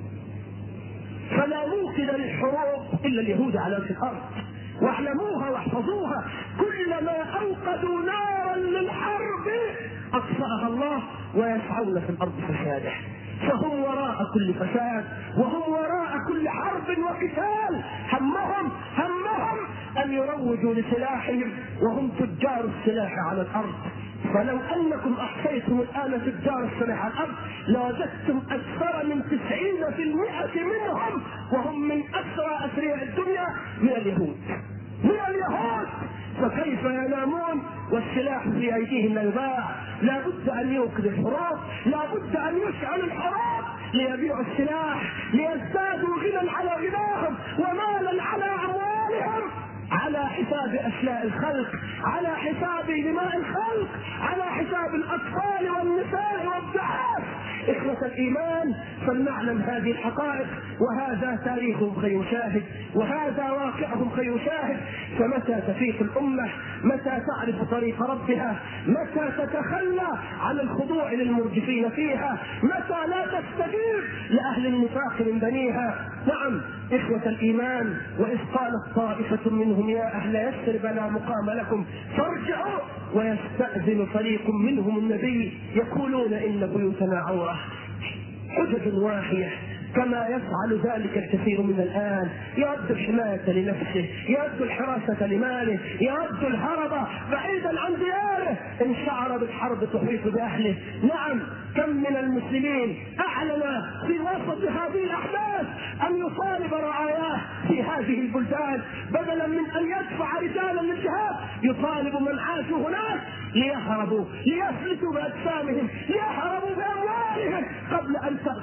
فلا موقد للحروب إلا اليهود على وجه الأرض، واعلموها واحفظوها، كلما أوقدوا نارا للحرب أطفأها الله ويسعون في الأرض فسادا. فهم وراء كل فساد وهم وراء كل حرب وقتال. همهم همهم أن يروجوا لسلاحهم وهم تجار السلاح على الأرض. فلو أنكم أحصيتم الآن تجار السلاح على الأرض لوجدتم أكثر من تسعين في المئة منهم وهم من أسرى أسرياء الدنيا من اليهود من اليهود فكيف ينامون والسلاح في أيديهم لا يباع؟ لا بد أن يوقد الحروب، لا بد أن يشعل الحروب ليبيعوا السلاح، ليزدادوا غنى على غناهم ومالا على أموالهم، على حساب أشلاء الخلق، على حساب دماء الخلق، على حساب الأطفال والنساء والضعاف. إخوة الإيمان، فلنعلم هذه الحقائق، وهذا تاريخهم خير شاهد، وهذا واقعهم خير شاهد. فمتى تفيق الأمة، متى تعرف طريق ربها، متى تتخلى عن الخضوع للمرجفين فيها، متى لا تستجيب لأهل النفاق من بنيها. نعم إخوة الإيمان، وإذ قالت طائفة منهم يا أهل يثرب لا مقام لكم فارجعوا ويستأذن فريق منهم النبي يقولون إن بيوتنا عورة. حجج واحية كما يفعل ذلك الكثير من الآن، يرد الحماية لنفسه، يرد الحراسة لماله، يرد الهرب بعيدا عن دياره إن شعر بالحرب تحيط بأهله. نعم كم من المسلمين أعلن في وسط هذه الأحداث أن يطالب رعاياه في هذه البلدان بدلا من أن يدفع رجالا للجهاد، يطالب من عاشوا هناك ليهربوا، ليفلتوا بأجسامهم، ليهربوا بأموالهم قبل أن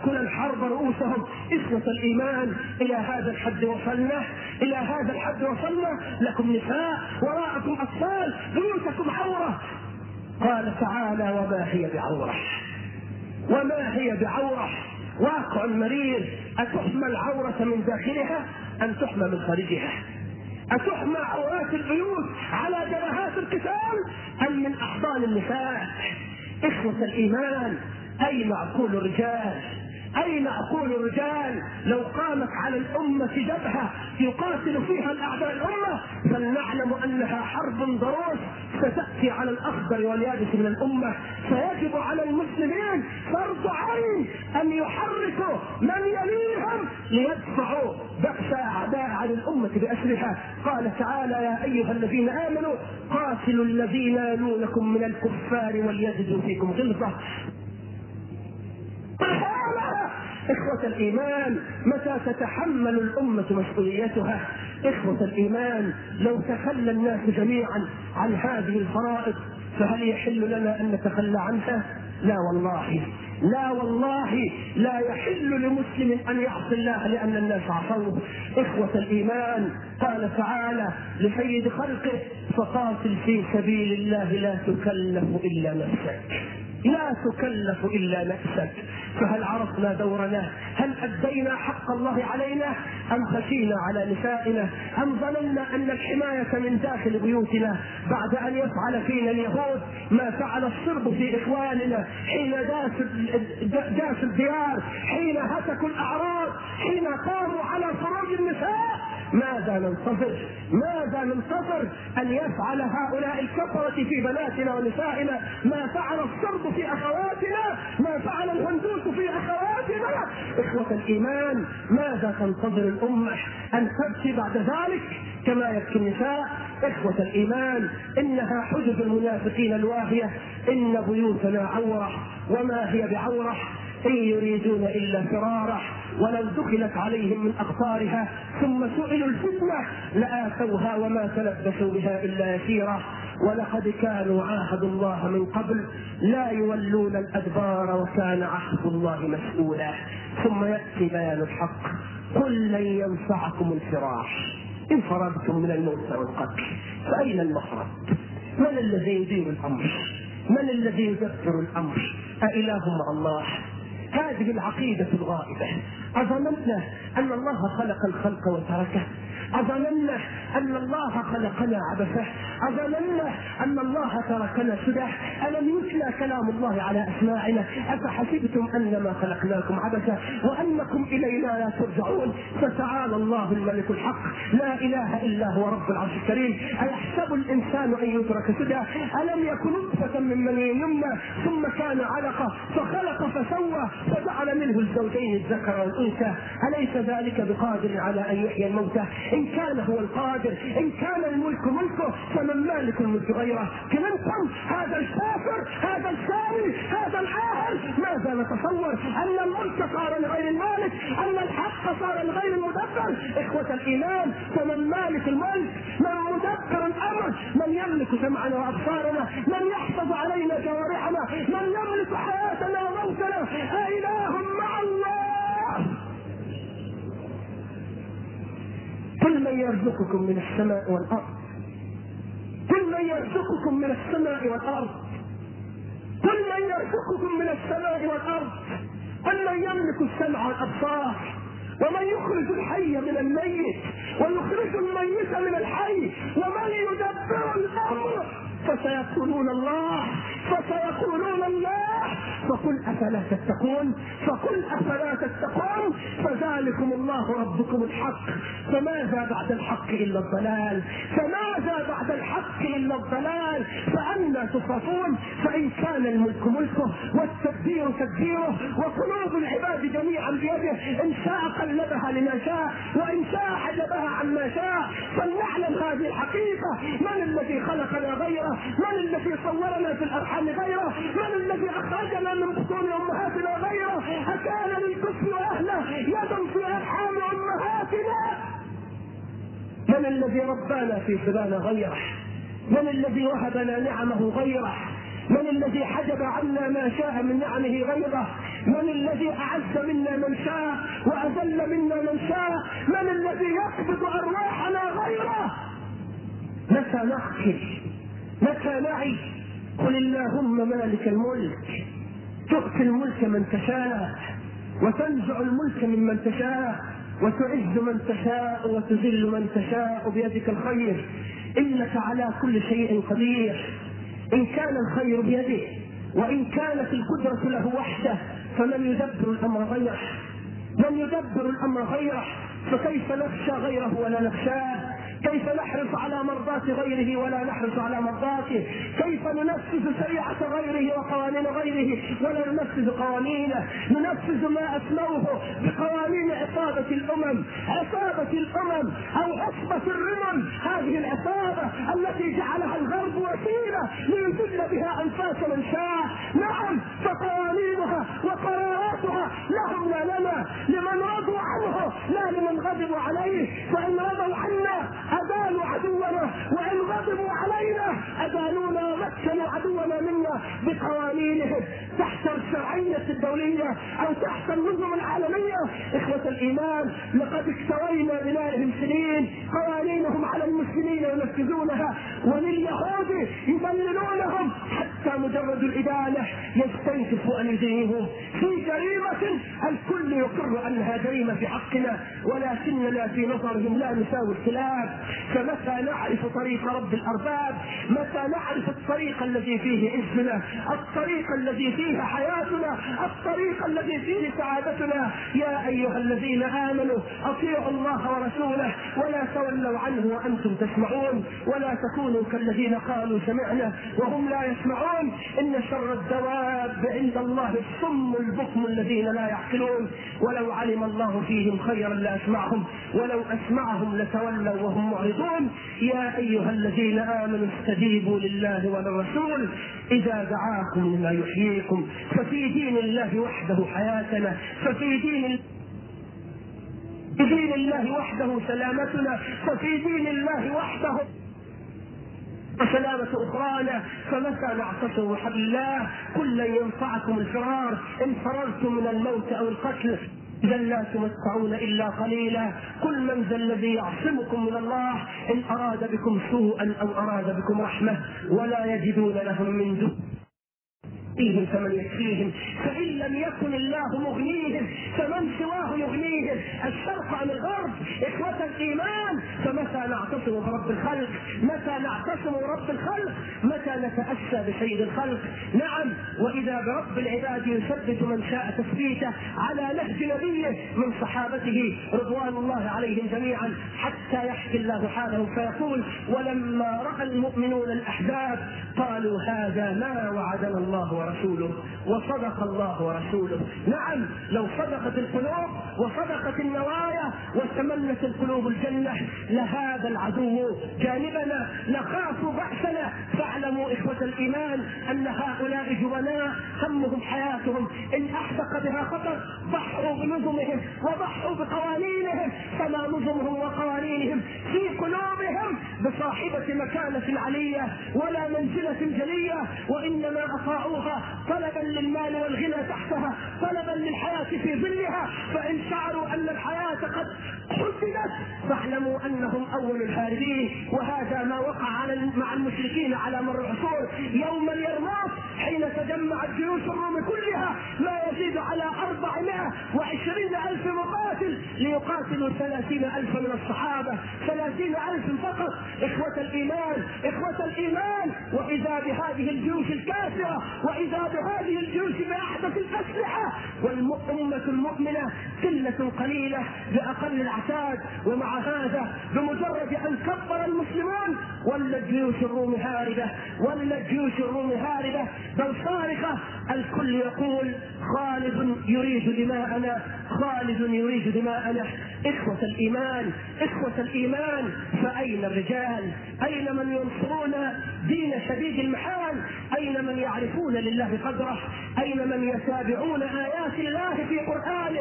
تأكل الحرب رؤوسهم. إخوة الإيمان، إلى هذا الحد وصلنا، إلى هذا الحد وصلنا. لكم نساء، وراءكم أطفال، بيوتكم عورة. قال تعالى: وما هي بعورة، وما هي بعورة. واقع مرير. أتحمى العورة من داخلها أم تحمى من خارجها؟ أتحمى عورات البيوت على جبهات القتال أم من أحضان النساء؟ إخوة الإيمان، أين عقول الرجال؟ أين عقول الرجال؟ لو قامت على الأمة جبهة يقاتل فيها الأعداء الأمة فلنعلم أنها حرب ضروس ستأتي على الأخضر واليابس من الأمة. فيجب على المسلمين فرض عين أن يحركوا من يليهم ليدفعوا بأس أعداء عن الأمة بأسرها. قال تعالى: يا أيها الذين آمنوا قاتلوا الذين يلونكم من الكفار وليجدوا فيكم غلظة. إخوة الإيمان، متى تتحمل الأمة مسؤوليتها؟ إخوة الإيمان، لو تخلى الناس جميعا عن هذه الفرائض فهل يحل لنا أن نتخلى عنها؟ لا والله، لا والله، لا يحل لمسلم أن يعصي الله لأن الناس عصوه. إخوة الإيمان، قال تعالى لسيد خلقه: فقاتل في سبيل الله لا تكلف إلا نفسك، لا تكلف إلا نفسك. فهل عرفنا دورنا؟ هل أدينا حق الله علينا أم خشينا على نسائنا أم ظننا أن الحماية من داخل بيوتنا بعد أن يفعل فينا اليهود ما فعل الصرب في إخواننا حين داس الديار، حين هتكوا الأعراض، حين قاموا على فروج النساء؟ ماذا ننتظر؟ ماذا ننتظر أن يفعل هؤلاء الكفرة في بناتنا ونسائنا ما فعل الصرب في أخواتنا، ما فعل الهندوس في أخواتنا؟ إخوة الإيمان، ماذا تنتظر الأمة؟ أن تبكي بعد ذلك كما يبكي النساء؟ إخوة الإيمان، إنها حجج المنافقين الواهية: إن بيوتنا عورة وما هي بعورة إن يريدون إلا فرارا ولو دخلت عليهم من أقطارها ثم سئلوا الفتنة لآتوها وما تلبسوا بها إلا يسيرا. ولقد كانوا عاهدوا الله من قبل لا يولون الأدبار وكان عهد الله مسؤولا. ثم يأتي بيان الحق: قل لن ينفعكم الفرار إن فررتم من الموت والقتل فأين المفرط؟ من الذي يدير الأمر؟ من الذي يدبر الأمر؟ أإله مع الله؟ هذه العقيدة الغائبة. أظننا أن الله خلق الخلق وتركه؟ أظننا أن الله خلقنا عبثه؟ أظننا أن الله تركنا سدى؟ ألم يتلى كلام الله على أسماعنا؟ أفحسبتم أنما خلقناكم عبثا وأنكم إلينا لا ترجعون؟ فتعالى الله الملك الحق لا إله إلا هو رب العرش الكريم. أيحسب الإنسان أن يترك سدى؟ ألم يكن نطفة من مني يمنى ثم كان علقة فخلق فسوى فجعل منه الزوجين الذكر والأنثى؟ أليس ذلك بقادر على أن يحيي الموتى؟ إن كان هو القادر، إن كان الملك ملكه فمن مالك الملك غيره؟ كلمتم هذا الكافر، هذا الثاني، هذا العاهل. ماذا نتصور؟ أن الملك صار لغير المالك، أن الحق صار لغير المدبر؟ إخوة الإيمان، فمن مالك الملك؟ من مدبر الأمر؟ من يملك سمعنا وأبصارنا؟ من يحفظ علينا جوارحنا؟ من يملك حياتنا وموتنا؟ أإله مع الله؟ كل من يرزقكم من السماء والأرض، كل من يرزقكم من السماء والأرض، كل من يرزقكم من السماء والأرض، كل من يملك السمع والأبصار، ومن يخرج الحي من الميت ويخرج الميت من الحي، ومن يدبر الأمر. فسيقولون الله، فسيقولون الله. فقل أفلا تتقون، فقل أفلا تتقون. فذلكم الله ربكم الحق، فماذا بعد الحق إلا الضلال؟ فماذا بعد الحق إلا الضلال؟ فأنى تصرفون؟ فإن كان الملك ملكه والتدبير تدبيره وقلوب العباد جميعا بيده، إن شاء قلبها لما شاء وإن شاء حجبها عما شاء. فلنعلم هذه الحقيقة: من الذي خلقنا غيره؟ من الذي صورنا في الأرحام غيره؟ من الذي أخرجنا من بطون أمهاتنا غيره؟ أكان للكفر وأهله يد في أرحام أمهاتنا؟ من الذي ربانا في حضان غيره؟ من الذي وهبنا نعمه غيره؟ من الذي حجب عنا ما شاء من نعمه غيره؟ من الذي أعز منا من شاء وأذل منا من شاء؟ من الذي يقبض أرواحنا غيره؟ متى نعقل؟ متى نعي؟ قل اللهم مالك الملك تؤتي الملك من تشاء وتنزع الملك ممن تشاء وتعز من تشاء وتذل من تشاء بيدك الخير إنك على كل شيء قدير. إن كان الخير بيده وإن كانت القدرة له وحده فمن يدبر الأمر غيره؟ من يدبر الأمر غيره؟ فكيف نخشى غيره ولا نخشاه؟ كيف نحرص على مرضاة غيره ولا نحرص على مرضاته؟ كيف ننفذ شريعة غيره وقوانين غيره ولا ننفذ قوانينه؟ ننفذ ما أسموه بقوانين عصابة الأمم، عصابة الأمم أو عصبة الرمم، هذه العصابة التي جعلها الغرب وسيلة ليذل بها أنفاس من شاء. نعم، فقوانينها وقراراتها لهم لا لنا، لمن رضوا عنه لا لمن غضبوا عليه. فإن رضوا عنا أدانوا عدونا وإن غضبوا علينا أدانونا ومكنوا عدونا منا بقوانينهم تحت الشرعية الدولية أو تحت النظم العالمية. إخوة الإيمان، لقد اكتوينا بنائهم سنين قوانينهم على المسلمين ينفذونها ولليهود يضللونهم حتى مجرد الإدانة يستنكف أن يدينهم في جريمة الكل يقر أنها جريمة في حقنا ولكننا في نظرهم لا نساوي الكلاب. فمتى نعرف طريق رب الأرباب؟ متى نعرف الطريق الذي فيه عزنا، الطريق الذي فيه حياتنا، الطريق الذي فيه سعادتنا؟ يا أيها الذين آمنوا أطيعوا الله ورسوله ولا تولوا عنه وأنتم تسمعون ولا تكونوا كالذين قالوا سمعنا وهم لا يسمعون. إن شر الدواب عند الله الصم البكم الذين لا يعقلون. ولو علم الله فيهم خيرا لأسمعهم ولو أسمعهم لتولوا وهم معرضون. يا أيها الذين آمنوا استجيبوا لله وللرسول إذا دعاكم لما يحييكم. ففي دين الله وحده حياتنا، ففي دين في دين الله وحده سلامتنا، ففي دين الله وحده وسلامة أخرانا. فمتى نعتصم بحبل الله؟ قل لن ينفعكم الفرار إن فررتم من الموت أو القتل إذا لا تمتعون إلا قليلا. قل من ذا الذي يعصمكم من الله إن أراد بكم سوءا أو أراد بكم رحمة ولا يجدون لهم من دون فيهم فمن يكفيهم. فإن لم يكن الله مغنيهم فمن سواه يغنيهم، الشرق عن الغرب. إخوة الإيمان، فمتى نعتصم برب الخلق؟ متى نعتصم برب الخلق؟ متى نتأسى بسيد الخلق؟ نعم، وإذا برب العباد يثبت من شاء تثبيته على نهج نبيه من صحابته رضوان الله عليهم جميعا، حتى يحكي الله حاله فيقول: ولما رأى المؤمنون الأحزاب قالوا هذا ما وعدنا الله ورسوله وصدق الله ورسوله. نعم، لو صدقت القلوب وصدقت النوايا وتمنت القلوب الجنة لهذا العدو جانبنا، نخاف بأسنا. فاعلموا إخوة الإيمان أن هؤلاء جبناء همهم حياتهم، إن أحدق بها خطر ضحوا بنظمهم وضحوا بقوانينهم، فما نظمهم وقوانينهم في قلوبهم بصاحبة مكانة علية ولا منزلة جلية، وإنما أطاعوها طلبا للمال والغنى تحتها، طلبا للحياة في ظلها. فإن شعروا أن الحياة قد حددت فاعلموا أنهم أول الهاربين. وهذا ما وقع على مع المشركين على مر العصور. يوم اليرموك حين تجمعت جيوش الروم كلها ما يزيد على أربعمائة وعشرين ألف مقاتل ليقاتلوا ثلاثين ألف من الصحابة، ثلاثين ألف فقط. إخوة الإيمان، إخوة الإيمان، وإذا بهذه الجيوش الكافرة، وإذا بهذه الجيوش بأحدث الأسلحة، والأمة المؤمنة قلة قليلة بأقل العتاد. ومع هذا بمجرد أن كبر المسلمون ولت جيوش الروم هاربة، ولت جيوش الروم هاربة بل صارخة. الكل يقول: خالد يريد دماءنا، خالد يريد دماءنا. إخوة الإيمان، إخوة الإيمان، فأين الرجال؟ أين من ينصرون دين شديد المحال؟ أين من يعرفون لله قدره؟ أين من يتابعون آيات الله في قرآنه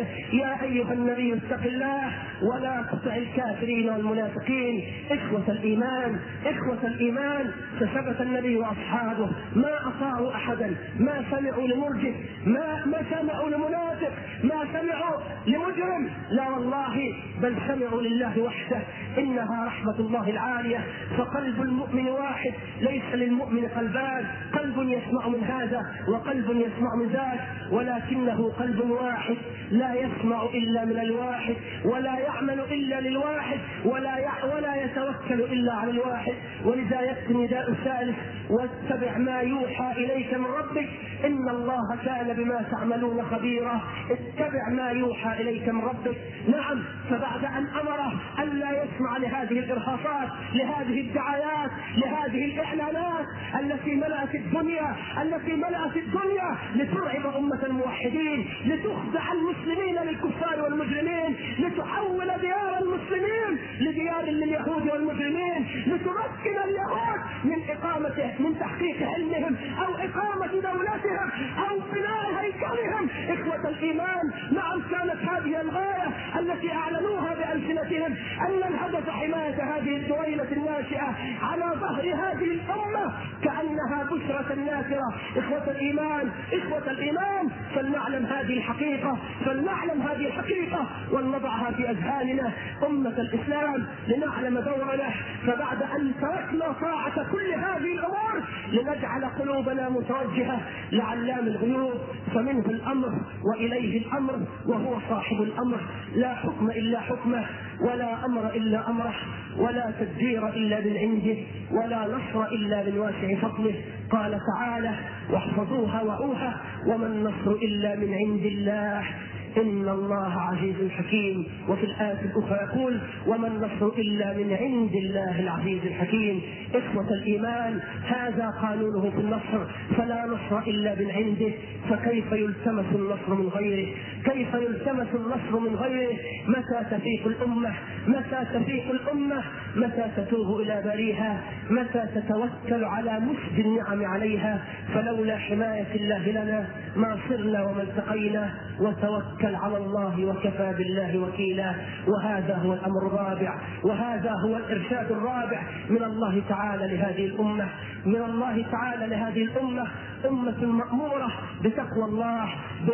قوله يا أيها النبي اتق الله ولا تطع الكافرين والمنافقين. إخوة الإيمان إخوة الإيمان فثبت النبي وأصحابه ما أطاعوا أحدا، ما سمعوا لمرجف، ما ما سمعوا لمنافق، ما سمعوا لمجرم، لا والله بل سمعوا لله وحده. إنها رحمة الله العالية. فقلب المؤمن واحد، ليس للمؤمن قلبان، قلب يسمع من هذا وقلب يسمع من ذاك، ولكنه قلب واحد لا يسمع إلا من الواحد، ولا يعمل إلا للواحد، ولا يع... ولا يتوكل إلا على الواحد. ولذا يكفي نداء الثالث واتبع ما يوحى إليك من ربك إن الله كان بما تعملون خبيرا. اتبع ما يوحى إليك من ربك. نعم، فبعد أن أمره أن لا يسمع لهذه الإرهاصات، لهذه الدعايات، لهذه الإعلانات التي ملأت الدنيا التي ملأت الدنيا لترعب أمة الموحدين، لتخدع المسلمين للكفار والمجرمين، لتحول ديار المسلمين لديار لليهود والمجرمين، لتمكن اليهود من إقامته من تحقيق علمهم أو إقامة دولتهم أو بناء هيكلهم. إخوة الإيمان، نعم كانت هذه الغاية التي أعلنوها بألسنتهم، أن الهدف حماية هذه الدويلة الناشئة على ظهر هذه الأمة كأنها بشرة نافرة. إخوة الإيمان إخوة الإيمان فلنعلم هذه الحقيقة فلنعلم هذه الحقيقة ولنضعها في أذهاننا أمة الإسلام لنعلم دورنا. فبعد أن تركنا طاعة كل هذه الأمور لنجعل قلوبنا متوجهة لعلام الغيوب، فمنه الأمر وإليه الأمر وهو صاحب الأمر. لا حكم إلا حكمه، ولا أمر إلا أمره، ولا تدبير إلا من عنده، ولا نصر إلا من واسع فضله. قال تعالى واحفظوها وعوها وما النصر إلا من عند الله إن الله عزيز حكيم. وفي الآية الأخرى يقول وما النصر إلا من عند الله العزيز الحكيم. إخوة الإيمان، هذا قانونه في النصر، فلا نصر إلا من عنده. فكيف يلتمس النصر من غيره؟ كيف يلتمس النصر من غيره؟ متى تفيق الأمة؟ متى تفيق الأمة؟ متى تتوب إلى بريها؟ متى تتوكل على مسد النعم عليها؟ فلولا حماية الله لنا ما صرنا وما التقينا. وتوكل على الله وكفى بالله وكيلا. وهذا هو الأمر الرابع، وهذا هو الإرشاد الرابع من الله تعالى لهذه الأمة من الله تعالى لهذه الأمة أمة مأمورة بتقوى الله،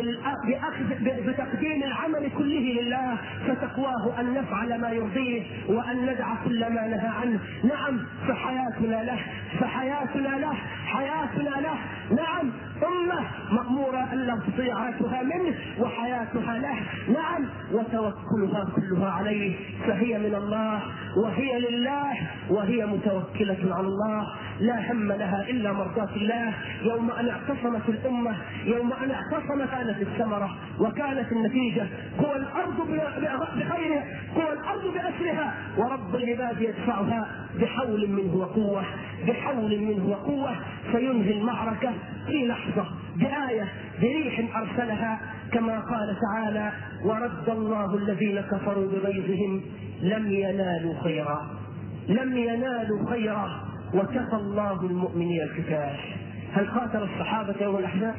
بتقديم العمل كله لله، فتقواه أن نفعل ما يرضيه وأن ندع كل ما نهى عنه. نعم، فحياتنا له فحياتنا له حياتنا له نعم، أمة مأمورة أن تطيعاتها منه وحياتها له. نعم، وتوكلها كلها عليه، فهي من الله وهي لله وهي متوكلة على الله، لا هم لها إلا مرضاة الله. يوم أن اعتصمت الأمة يوم أن اعتصمت كانت الثمرة وكانت النتيجة. هو الأرض بخيرها هو الأرض بأسرها ورب العباد يدفعها بحول منه وقوة بحول منه وقوة فينهي المعركة في لحظة بآية بريح أرسلها، كما قال تعالى ورد الله الذين كفروا بغيظهم لم ينالوا خيرا لم ينالوا خيرا وكفى الله المؤمنين القتال. هل قاتل الصحابة يوم الأحزاب؟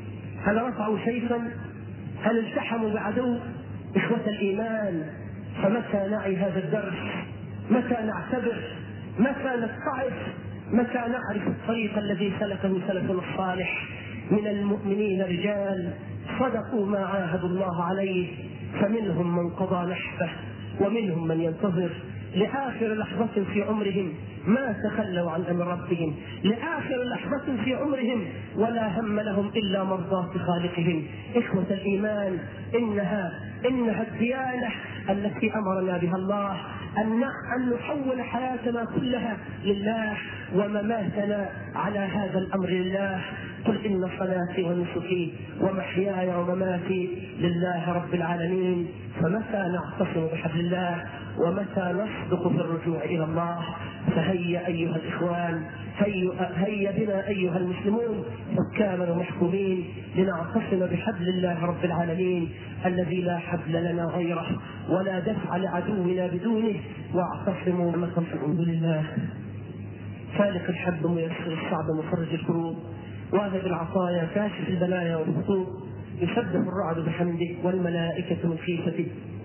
هل رفعوا سيفا؟ هل التحموا بعدو؟ إخوة الإيمان، فمتى نعي هذا الدرس؟ متى نعتبر؟ متى نتعظ؟ متى نعرف الطريق الذي سلكه سلفنا الصالح من المؤمنين رجال صدقوا ما عاهدوا الله عليه، فمنهم من قضى نحبه ومنهم من ينتظر لآخر لحظة في عمرهم، ما تخلوا عن أمر ربهم لآخر لحظة في عمرهم، ولا هم لهم إلا مرضاة خالقهم. إخوة الإيمان، إنها إنها الديانة التي أمرنا بها الله أن أن نحول حياتنا كلها لله ومماتنا على هذا الأمر لله. قل إن صلاتي ونسكي ومحياي ومماتي لله رب العالمين. فمتى نعتصم بحبل الله ومتى نصدق في الرجوع إلى الله؟ فهيا أيها الإخوان، هيا, هيا بنا أيها المسلمون حكاما ومحكومين لنعتصم بحبل الله رب العالمين الذي لا حبل لنا غيره ولا دفع لعدونا بدونه. واعتصموا بمثل الحمد لله فالق الحب ميسر الصعب مفرج الكروب واهب العطايا كاشف البلايا والخطوب يسبح الرعد بحمده والملائكة من خيفته.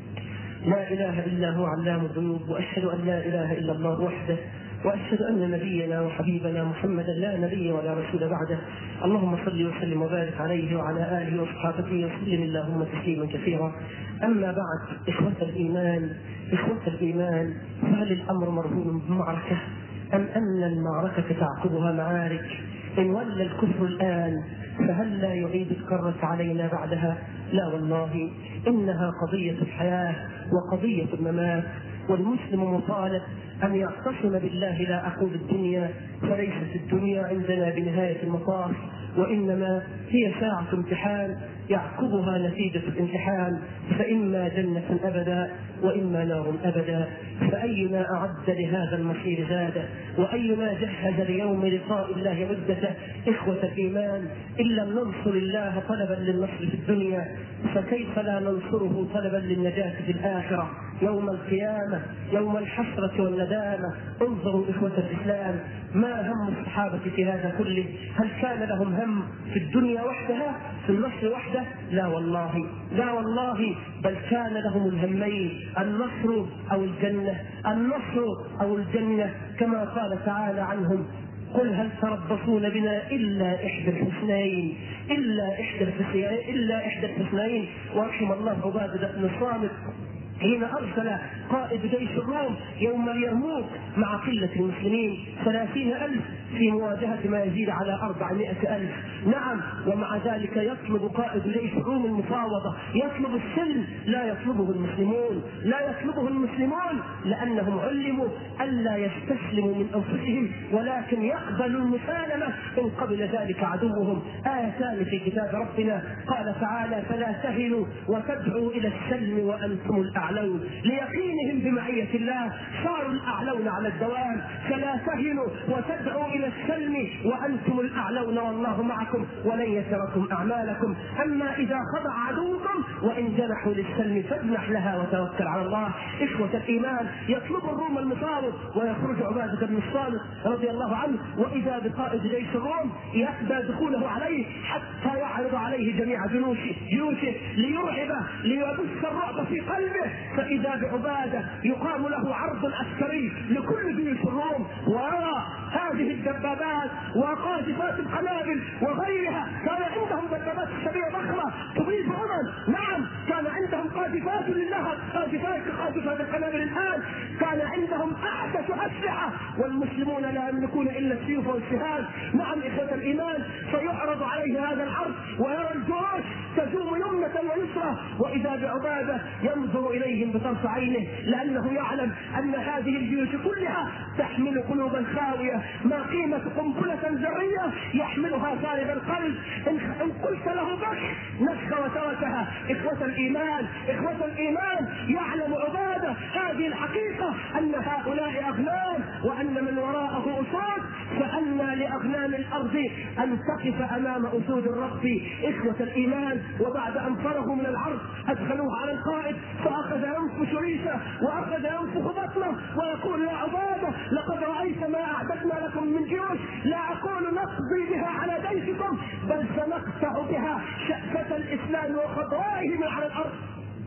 لا إله إلا هو علام الغيوب، وأشهد أن لا إله إلا الله وحده، وأشهد أن نبينا وحبيبنا محمدا لا نبي ولا رسول بعده. اللهم صل وسلم وبارك عليه وعلى آله وصحابته وسلم اللهم تسليما كثيرا. أما بعد، إخوة الإيمان إخوة الإيمان فهل الأمر مرهون بمعركة أم أن المعركة تعقبها معارك؟ إن ولى الكفر الآن فهل لا يعيد الكرة علينا بعدها؟ لا والله، إنها قضية الحياة وقضية الممات، والمسلم مطالب أن يعتصم بالله. لا أقول الدنيا، فليست الدنيا عندنا بنهاية المطاف، وإنما هي ساعة امتحان يعقبها نتيجة الامتحان، فإما جنة أبدا وإما نار أبدا. فأينا أعد لهذا المصير زادا، وأينا جهز ليوم لقاء الله عدته. إخوة الإيمان، إن لم ننصر الله طلبا للنصر في الدنيا، فكيف لا ننصره طلبا للنجاة في الآخرة يوم القيامة، يوم الحسرة والندامة. انظروا إخوة الإسلام، ما هم الصحابة في هذا كله؟ هل كان لهم هم في الدنيا وحدها، في النصر وحده؟ لا والله، لا والله، بل كان لهم الهمين، النصر أو الجنة، النصر أو الجنة، كما قال تعالى عنهم: قل هل تربصون بنا إلا إحدى الحسنين، إلا إحدى الحسنين، إلا إحدى الحسنين. ورحم الله عبادة بن الصامت حين أرسل قائد جيش الروم يوم اليرموك مع قلة المسلمين ثلاثين ألف في مواجهة ما يزيد على أربعمائة ألف. نعم، ومع ذلك يطلب قائد جيش الروم المفاوضة، يطلب السلم، لا يطلبه المسلمون، لا يطلبه المسلمون، لأنهم علموا ألا يستسلموا من أنفسهم، ولكن يقبلوا المسالمة إن قبل ذلك عدوهم. آيتان في كتاب ربنا، قال تعالى: فلا تهنوا وتدعوا إلى السلم وأنتم الأعلون. ليقينهم بمعية الله صاروا الأعلون على الدوام. فلا تهنوا وتدعوا إلى السلم وأنتم الأعلون والله معكم ولن يتركم أعمالكم. أما إذا خضع عدوكم وإن جنحوا للسلم فاجنح لها وتوكل على الله. إخوة الإيمان، يطلب الروم المفاوض ويخرج عبادة بن الصامت رضي الله عنه، وإذا بقائد جيش الروم يأبى دخوله عليه حتى يعرض عليه جميع جيوشه جيوشه ليرعبه، ليبث الرعب في قلبه. فإذا بعبادة يقام له عرض عسكري لكل جيوش الروم، ويرى هذه الدبابات وقاذفات القنابل وغيرها. كان عندهم دبابات شبيهة ضخمة تضيف أمم، نعم، كان عندهم قاذفات لله، قاذفات قاذفات القنابل الآن. كان عندهم أحدث أسلحة، والمسلمون لا يملكون إلا السيوف والسهام. نعم إخوة الإيمان، سيعرض عليه هذا العرض ويرى الجيوش تزوم يمنة ويسرى، وإذا بعبادة ينظر إليهم بطرف عينه، لأنه يعلم أن هذه الجيوش كلها تحمل قلوبا خاوية، ما قيمة قنبلة ذرية يحملها فارغ القلب، إن قلت له بك نسخ وتركها. إخوة الإيمان إخوة الإيمان يعلم عبادة هذه الحقيقة، أن هؤلاء أغنام وأن من وراءه أسود، فأنى لأغنام الأرض أن تقف أمام أسود الرب. إخوة الإيمان، وبعد أن فرغوا من العرض أدخلوه على القائد، فأخذ ينفش ريشه وأخذ ينفخ بطنه ويقول: يا عبادة، لقد رأيت ما أعددنا لكم من جيوش، لا أقول نقضي بها على جيشكم، بل سنقطع بها شأفة الإسلام وخضرائه من على الأرض.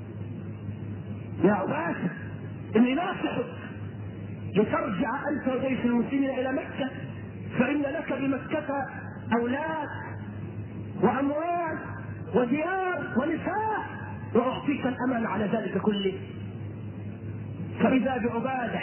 يا عبادة، إني ناصحك لترجع أنت وجيش المسلمين إلى مكة، فإن لك بمكة أولاد وأموال وديار ونساء، وأعطيك الأمان على ذلك كله. فإذا بعبادة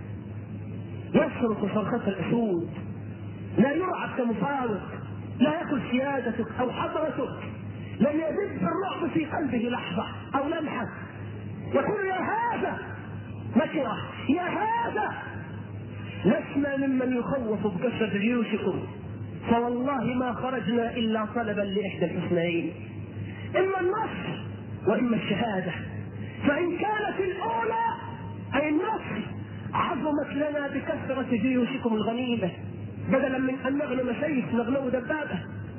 يصرخ صرخة الأسود، لا يرعب كمفاوض، لا يأكل سيادتك أو حضرتك، لم يزد الرعب في قلبه لحظة أو لمحة، يقول: يا هذا نكرة، يا هذا لسنا ممن يخوف بكثرة جيوشكم، فوالله ما خرجنا إلا طلبا لإحدى الحسنين، إما النصر وإما الشهادة. فإن كانت الأولى أي النصر عظمت لنا بكثرة جيوشكم الغنيمة، بدلا من أن نغنم سيف نغنم دبابة،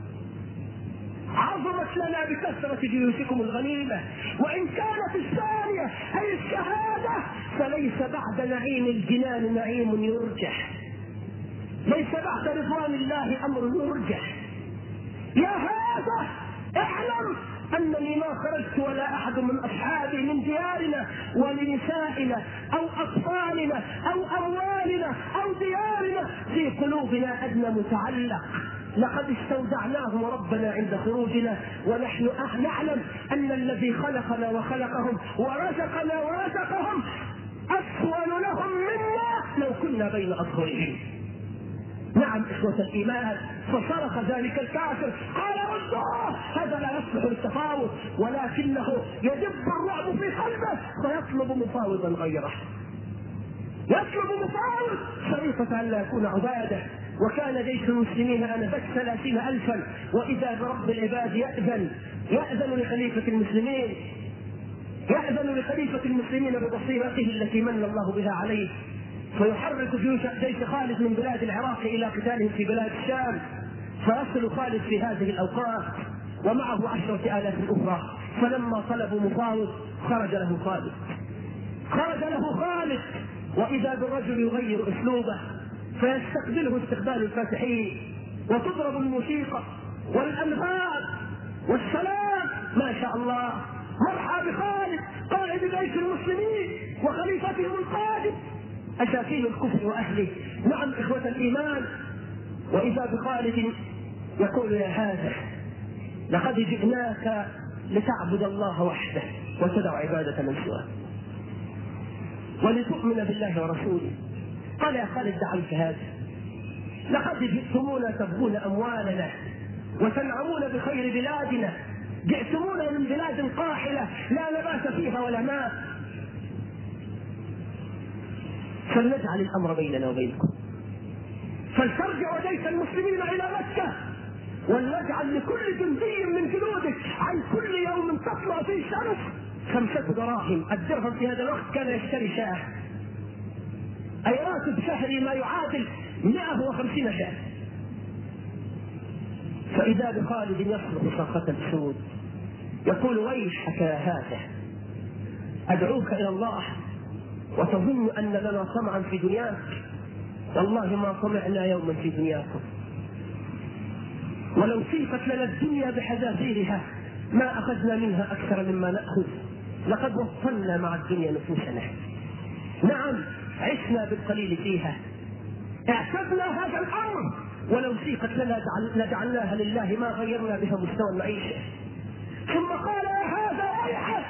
عظمت لنا بكثرة جيوشكم الغنيمة. وإن كانت الثانية أي الشهادة فليس بعد نعيم الجنان نعيم يرجح، ليس بعد رضوان الله أمر يرجح. يا هذا اعلم أنني ما خرجت ولا أحد من أصحابي من ديارنا ولنسائنا أو أطفالنا أو أموالنا أو ديارنا في قلوبنا أدنى متعلق. لقد استودعناهم ربنا عند خروجنا، ونحن نعلم أن الذي خلقنا وخلقهم ورزقنا ورزقهم أسهل لهم منا لو كنا بين أظهرهم. نعم إخوة الإيمان، فصرخ ذلك الكافر قال ردوه، هذا لا يصلح للتفاوض، ولكنه يدب الرعب في قلبه فيطلب مفاوضا غيره، يطلب مفاوض شريطة أن لا يكون عبادة. وكان جيش المسلمين آنذاك ثلاثين ألفا، وإذا برب العباد يأذن يأذن لخليفة المسلمين يأذن لخليفة المسلمين ببصيرته التي من الله بها عليه، فيحرك جيش جيش خالد من بلاد العراق إلى قتالهم في بلاد الشام، فيصل خالد في هذه الأوقات ومعه عشرة آلاف أخرى. فلما طلبوا مفاوض خرج له خالد خرج له خالد وإذا بالرجل يغير أسلوبه فيستقبله استقبال الفاتحين، وتضرب الموسيقى والأنغام والسلام، ما شاء الله، مرحبا بخالد قائد جيش المسلمين وخليفتهم القادم، أساكين الكفر وأهله. نعم إخوة الإيمان، وإذا بخالد يقول يا هذا لقد جئناك لتعبد الله وحده وتدع عبادة من سواه ولتؤمن بالله ورسوله. قال يا خالد دعوت هذا، لقد جئتمونا تبغون أموالنا وتنعمون بخير بلادنا، جئتمونا من بلاد قاحلة لا نبات فيها ولا ماء، فلنجعل الأمر بيننا وبينكم، فلترجعوا جيش المسلمين إلى مكة، ولنجعل لكل جندي من جنودك عن كل يوم تطلع فيه الشمس خمسة دراهم. الدرهم في هذا الوقت كان يشتري شاه، أي راتب شهري ما يعادل مئة وخمسين شاه. فإذا بخالد يصرخ صرخة الأسود يقول ويحك يا هذا، أدعوك إلى الله وتظن أن لنا طمعا في دنياك، والله ما طمعنا يوما في دنياكم، ولو سيقت لنا الدنيا بحذافيرها ما أخذنا منها أكثر مما نأخذ، لقد وصلنا مع الدنيا نفوسنا. نعم عشنا بالقليل فيها، اعتدنا هذا الأمر، ولو سيقت لنا لجعلناها لله ما غيرنا بها مستوى المعيشة. ثم قال يا هذا ويحك،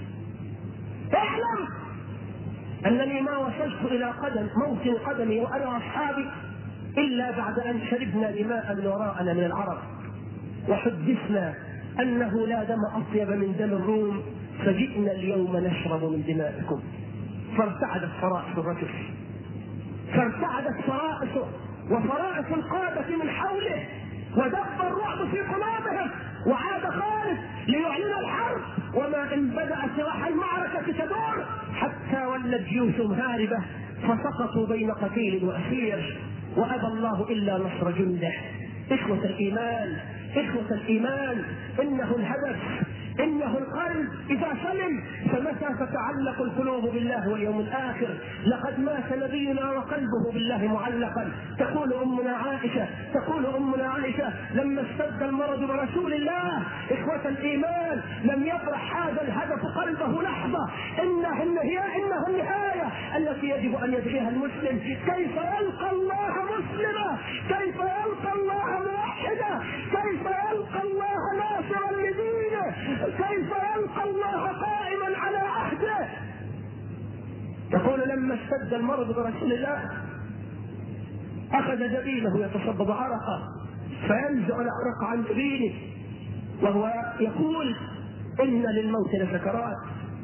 اعلم أنني ما وصلت إلى قدم موطن قدمي وأنا وأصحابي إلا بعد أن شربنا دماء وراءنا من العرب، وحدثنا أنه لا دم أطيب من دم الروم، فجئنا اليوم نشرب من دمائكم. فارتعدت فرائص الرجل، فارتعدت فرائص وفرائص القادة من حوله، ودب الرعب في قلوبهم، وعاد خالد ليعلن الحرب، وما إن بدأ سراح المعركة تدور حتى ولت جيوشهم هاربة، فسقطوا بين قتيل وأسير، وأبى الله إلا نصر جنده. إخوة الإيمان إخوة الإيمان إنه الهدف، إنه القلب إذا سلم فمتى تتعلق القلوب بالله واليوم الآخر. لقد مات نبينا وقلبه بالله معلقا. تقول أمنا عائشة تقول أمنا عائشة لما اشتد المرض برسول الله إخوة الإيمان لم يبرح هذا الهدف قلبه لحظة، إنه النهاية إنه النهاية التي يجب أن يدعيها المسلم. كيف يلقى الله مسلما، كيف يلقى الله موحدا، كيف يلقى الله ناصرا لدينه، كيف يلقى الله قائما على عهده. يقول لما اشتد المرض برسول الله أخذ جبينه يتصبب عرقا فينزع العرق عن جبينه وهو يقول إن للموت لسكرات،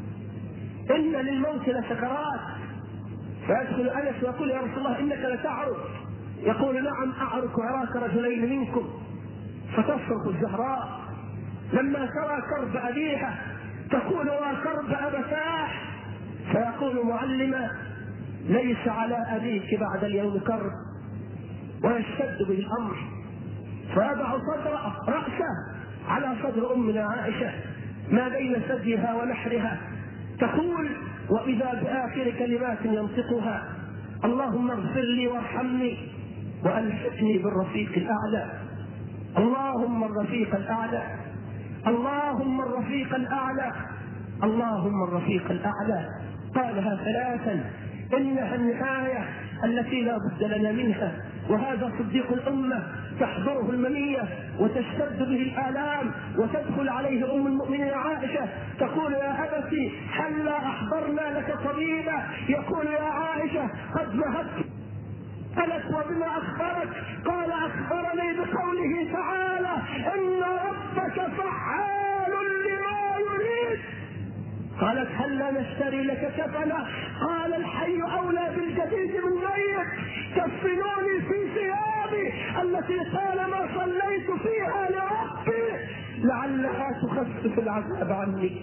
إن للموت لسكرات. فيدخل أنس ويقول يا رسول الله إنك لتعرق. يقول نعم أعرق عراك رجلين منكم. فتصرخ الزهراء لما ترى كرب أبيها تقول وكرب أبتاه، فيقول معلما ليس على أبيك بعد اليوم كرب، ويشتد به الأمر فيضع صدر رأسه على صدر أمنا عائشة ما بين ثديها ونحرها، تقول وإذا بآخر كلمات ينطقها اللهم اغفر لي وارحمني وألحقني بالرفيق الأعلى. اللهم الرفيق الأعلى اللهم الرفيق الأعلى، اللهم الرفيق الأعلى. قالها ثلاثا، إنها النهاية التي لا بد لنا منها. وهذا صديق الأمة تحضره المنية وتشتد به الآلام، وتدخل عليه أم المؤمنين عائشة تقول يا أبتي هلا أحضرنا لك طبيبا؟ يقول يا عائشة قد ذهبت. قالت وبما أخبرك؟ قال أخبرني بقوله تعالى إن ربك فعال لما يريد. قالت هلا نشتري لك كفنا؟ قال الحي أولى بالجديد من ميت، كفنوني في ثيابي التي طالما صليت فيها لربي لعلها تخفف العذاب عني.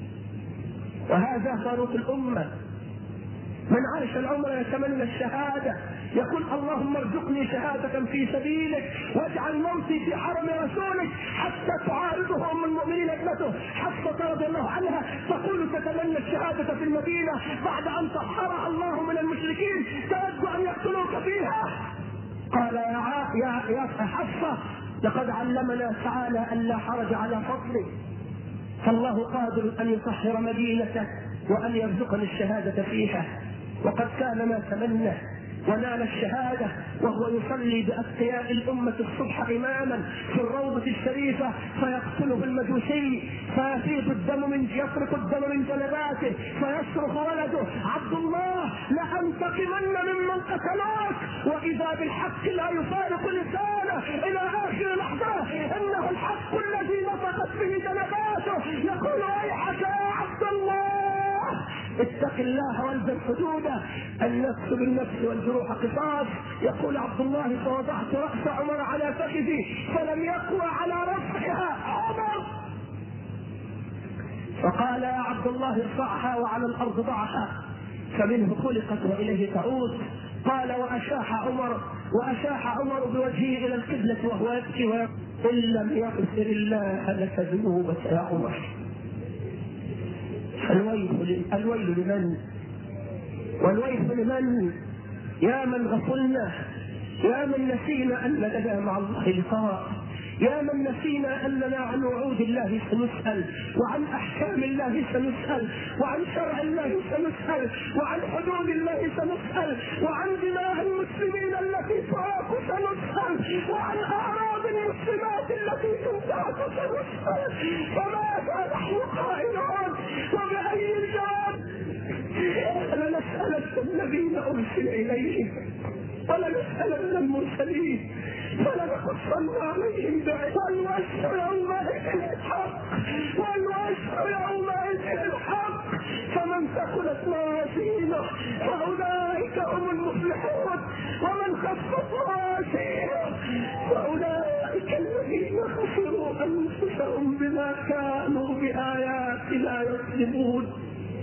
وهذا فاروق الأمة من عاش العمر يتمنى الشهادة، يقول اللهم ارزقني شهادة في سبيلك واجعل موتي في حرم رسولك. حتى تعارضه ام المؤمنين ابنته حفصة رضي الله عنها تقول تتمنى الشهادة في المدينة بعد ان طهرها الله من المشركين، تود ان يقتلوك فيها. قال يا ع... يا يا حفصة لقد علمنا تعالى ان لا حرج على فضله، فالله قادر ان يطهر مدينته وان يرزقني الشهادة فيها. وقد كان ما تمنى ونال الشهادة وهو يصلي بأتقياء الأمة الصبح إماما في الروضة الشريفة، فيقتله المجوسي فيفيض الدم من يفرق الدم من جلباته، فيصرخ ولده عبد الله لأنتقمن ممن قتلوك، وإذا بالحق لا يفارق لسانه إلى آخر لحظة. إنه الحق الذي نطقت به جلباته. يقول ويحك يا عبد الله اتق الله والزم حدوده، النفس بالنفس والجروح قصاص. يقول عبد الله فوضعت رأس عمر على فخذي فلم يقوى على رفعها عمر، فقال يا عبد الله ارفعها وعلى الأرض ضعها فمنه خلقت وإليه تعود. قال وأشاح عمر وأشاح عمر بوجهه إلى القبلة وهو يبكي إن لم يغفر الله لك ذنوبك يا عمر. الويل الويل لمن والويل لمن؟ يا من غفلنا، يا من نسينا أن لنا مع الله لقاء، يا من نسينا أننا عن وعود الله سنسأل، وعن أحكام الله سنسأل، وعن شرع الله سنسأل، وعن حدود الله سنسأل، وعن دماء المسلمين التي تراق سنسأل، وعن أعراض المسلمات التي تنتهك سنسأل. فماذا نحن قائلون وبأي الجواب؟ لنسألن الذين أرسل إليهم ولنسألن المرسلين فلنقصن عليهم بعلم. والوجه يومئذ الحق، والوجه يومئذ الحق. فمن ثقلت موازينه فأولئك هم المفلحون، ومن خفت موازينه فأولئك الذين خسروا أنفسهم بما كانوا بآياتنا يكذبون.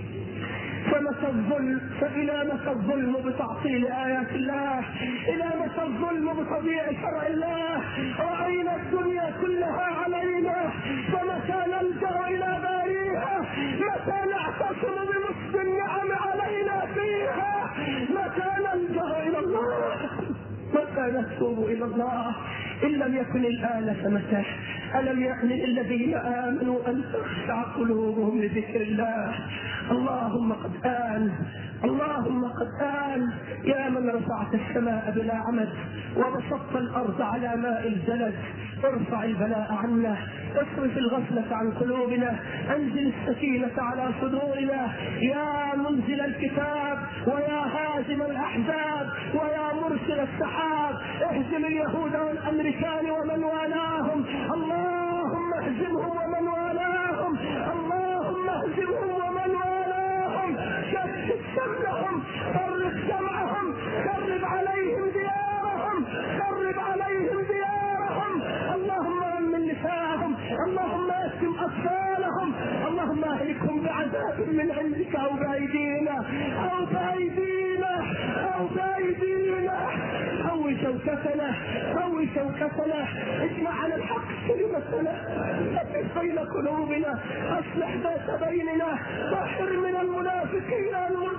فمتى الظلم فإلى متى الظلم بتعطيل آيات الله؟ إلى متى الظلم بتضييع شرع الله؟ رأينا الدنيا كلها علينا، فمتى نلجأ إلى باريها؟ متى نعتصم بمسك النعم علينا فيها؟ متى نلجأ إلى الله؟ متى نتوب إلى الله؟ إن لم يكن الآن فمتى؟ ألم يأن للذين آمنوا أن تخشع قلوبهم لذكر الله؟ اللهم قد آن، اللهم قد آن. يا من رفعت السماء بلا عمد وبسطت الأرض على ماء الجلد، ارفع البلاء عنا، اصرف الغفلة عن قلوبنا، انزل السكينة على صدورنا. يا منزل الكتاب ويا هازم الأحزاب ويا مرسل السحاب، اهزم اليهود والأمريكان ومن والاهم، اللهم اهزمهم ومن والاهم، اللهم اهزمهم ومن والاهم، شتت شملهم، فرق جمعهم، خرب عليهم ديارهم، خرب عليهم ديارهم، اللهم امن نساءهم، اللهم اسم اطفالهم، اللهم اهلكهم بعذاب من عندك او بايدينا او بايدينا او بايدينا. قوي شوكتنا، قوي شوكتنا، اجمع على الحق كلمتنا، ثبت بين قلوبنا، اصلح ذات بيننا، طهر من المنافقين المرجئين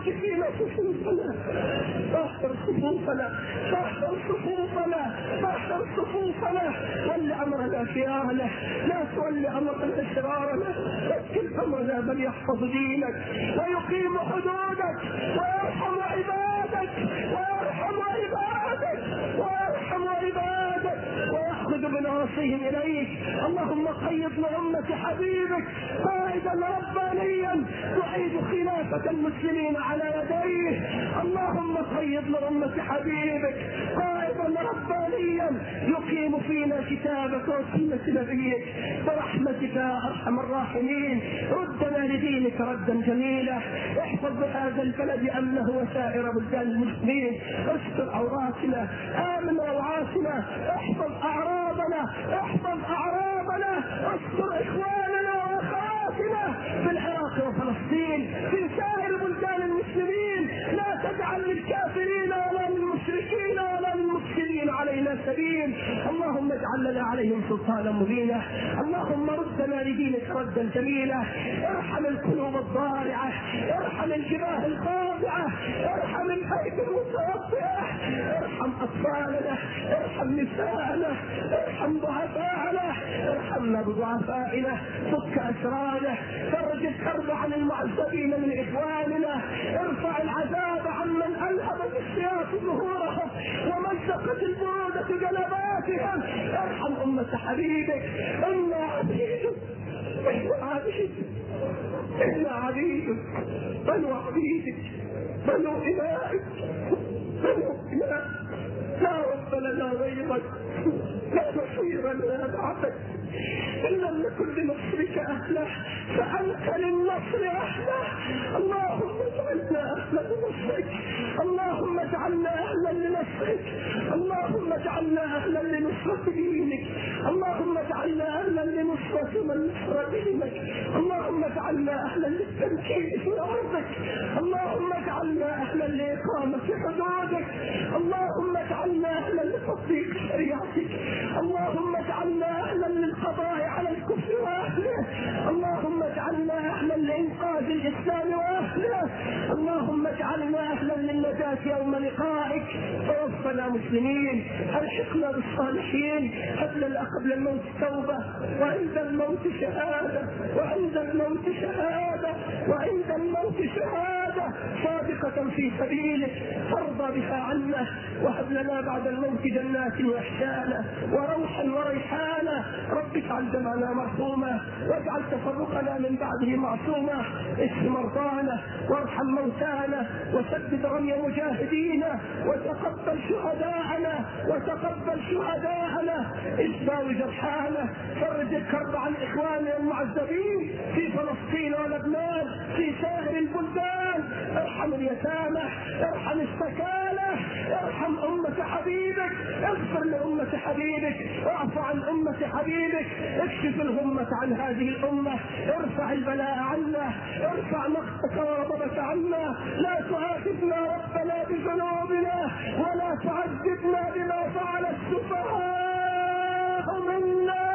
فينا صفوفنا، طهر صفوفنا، طهر صفوفنا، طهر صفوفنا، ول امرنا خيانه، لا تول امرنا شرارنا، وكل امرنا من يحفظ دينك ويقيم حدودك ويرحم عبادك ويرحم عبادك ويرحم عبادك ويأخذ بناصيهم إليك. اللهم قيض لأمة حبيبك قائدا ربانيا تعيد خلافة المسلمين على يديه. اللهم قيض لأمة حبيبك قائدا ربانيا يقيم فينا كتابك وسنة نبيك برحمتك يا أرحم الراحمين. ردنا لدينك ردا جميلا، احفظ بهذا البلد أمنه وسائر بلدان المسلمين، استر عوراتنا، آمن روعاتنا، احفظ أعراضنا، احفظ أعراضنا، استر إخواننا وأخواتنا في العراق وفلسطين في سائر بلدان المسلمين. لا تجعل للكافرين ولا للمشركين ولا للمفسدين علينا سبيل. اللهم اجعل لنا عليهم سلطانا مبينا. اللهم ردنا لدينك ردا جميلا. ارحم القلوب الضارعة، ارحم الجباه الخاضعة، ارحم الحيث المتوطئة، ارحم أطفالنا، ارحم نساءنا، ارحم ضعفاءنا، ارحمنا بضعفائنا، فك أسرارنا، فرج الكرب عن المعذبين من إخواننا، ارفع العذاب عن من ألهب بالسياف ظهورهم ومزقت البرودة جنباتهم. ارحم أمة حبيبك، إنا عبيدك، إحنا عبيدك، إحنا عبيدك، بنو عبيدك، بنو إمائك، بنو إمائك، لا رب لنا غيرك، لا نصير لنا بعدك، إن لم نكن لنصرك أهله فأنت للنصر أهله. اللهم اجعلنا أهلا لنصرك، اللهم اجعلنا أهلا لنصرك، اللهم اجعلنا أهلا لنصرة دينك، اللهم اجعلنا أهلا لنصرة من نصر دينك، اللهم اجعلنا أهلا للتمكين في أرضك، اللهم اجعلنا أهلا لإقامة حدودك، اللهم اجعلنا أهلا لتطبيق شريعتك، اللهم اجعلنا أهلا للقضاء على الكفر وأهله، اللهم اجعلنا أهلا لإنقاذ الإسلام وأهله، اللهم اجعلنا أهلا للنجاة يوم لقائك. توفنا مسلمين، الحقنا بالصالحين، هب لنا قبل الموت توبة وعند الموت شهادة، وعند الموت شهادة، وعند الموت شهادة صادقة في سبيلك ترضى بها عنا، وهب لنا بعد الموت جنات وإحسانا وروحا وريحانا. رب اجعل جمعنا مرحوما واجعل تفرقنا من بعده معصوما. اشف مرضانا وارحم موتانا وسدد رمي مجاهدينا وتقبل شهداءنا وتقبل شهداءنا. اشفى جرحانا، فرج الكرب عن اخواننا المعذبين في فلسطين ولبنان في سائر البلدان. ارحم اليتامى، ارحم السكالى، ارحم أمة حبيبك، اغفر لأمة حبيبك، اعف عن أمة حبيبك، اكشف الغمة عن هذه الأمة، ارفع البلاء عنا، ارفع مقتك وغضبك عنا. لا تؤاخذنا ربنا بذنوبنا ولا تعذبنا بما فعل السفهاء منا.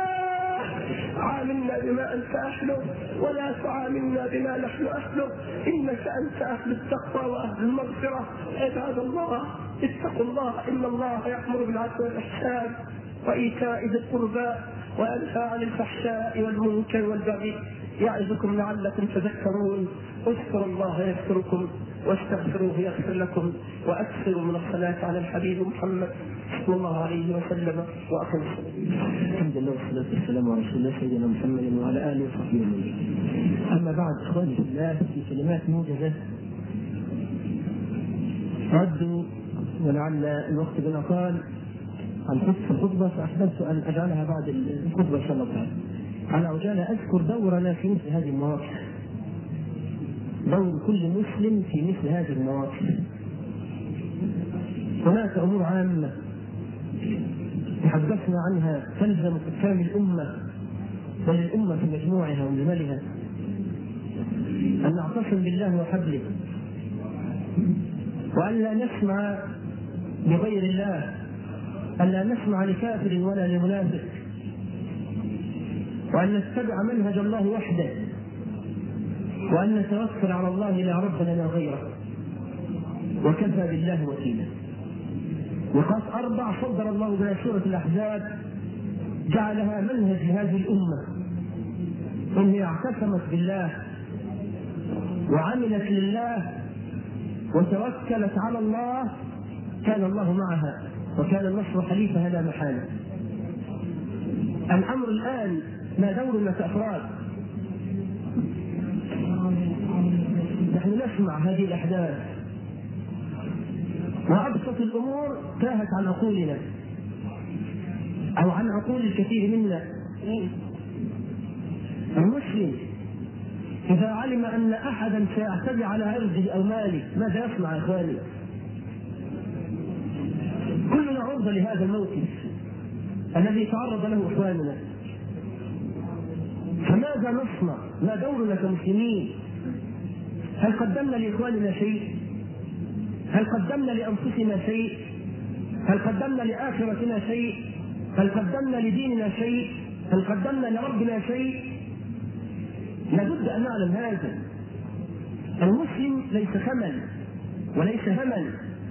عاملنا بما أنت أهله ولا تعاملنا بما نحن أهله، إنك أنت أهل التقوى وأهل المغفرة. عباد الله اتقوا الله، إن الله يأمر بالعدل والإحسان وإيتاء ذي القربى وينهى عن الفحشاء والمنكر والبغي يعظكم لعلكم تذكرون. اذكروا الله يذكركم واستغفروه يغفر لكم، وأكثروا من الصلاة على الحبيب محمد صلى الله عليه وسلم وأقم الصلاة. الحمد لله والصلاة والسلام على رسول الله سيدنا محمد وعلى آله وصحبه وسلم. أما بعد، إخواني في الله، في كلمات موجزة ردوا ولعل الوقت بنا طال عن خطة الخطبة، فأحببت أن أجعلها بعد الخطبة إن شاء الله تعالى. على عجالة أذكر دورنا في مثل هذه المواقف، دور كل مسلم في مثل هذه المواقف. هناك أمور عامة تحدثنا عنها تلزم حكام الأمة بل الأمة في مجموعها ومجملها أن نعتصم بالله وحبله، وأن لا نسمع لغير الله، أن لا نسمع لكافر ولا لمنافق، وأن نتبع منهج الله وحده، وأن نتوكل على الله لا رب لنا غيره. وكفى بالله وكيلا. نقاط أربع صدر الله بها سورة الأحزاب جعلها منهج لهذه الأمة، إن هي اعتصمت بالله وعملت لله وتوكلت على الله كان الله معها وكان النصر حليفها لا محالة. الأمر الآن ما دورنا كأفراد؟ نحن نسمع هذه الأحداث وأبسط الأمور تاهت عن عقولنا أو عن عقول الكثير منا. المسلم إذا علم أن أحدا سيعتدي على عرضه أو ماله ماذا يصنع يا إخواني؟ كلنا عرضة لهذا الموقف الذي تعرض له إخواننا، فماذا نصنع؟ ما دورنا كمسلمين؟ هل قدمنا لإخواننا شيء؟ هل قدمنا لأنفسنا شيء؟ هل قدمنا لآخرتنا شيء؟ هل قدمنا لديننا شيء؟ هل قدمنا لربنا شيء؟ لابد أن نعلم هذا. المسلم ليس خمل وليس همل،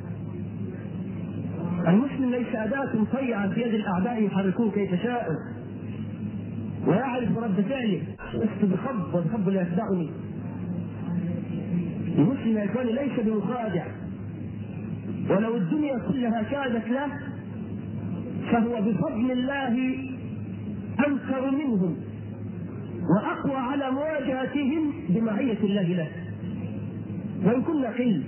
المسلم ليس أداة طيعة في يد الأعداء يحركوه كيف شاءوا، ويعرف رد فعله لست بخب والخب لا يخدعني. المسلم يا إخواني ليس بمخادع، ولو الدنيا كلها كادت له فهو بفضل الله أنكر منهم وأقوى على مواجهتهم بمعية الله له. وإن كنا قل،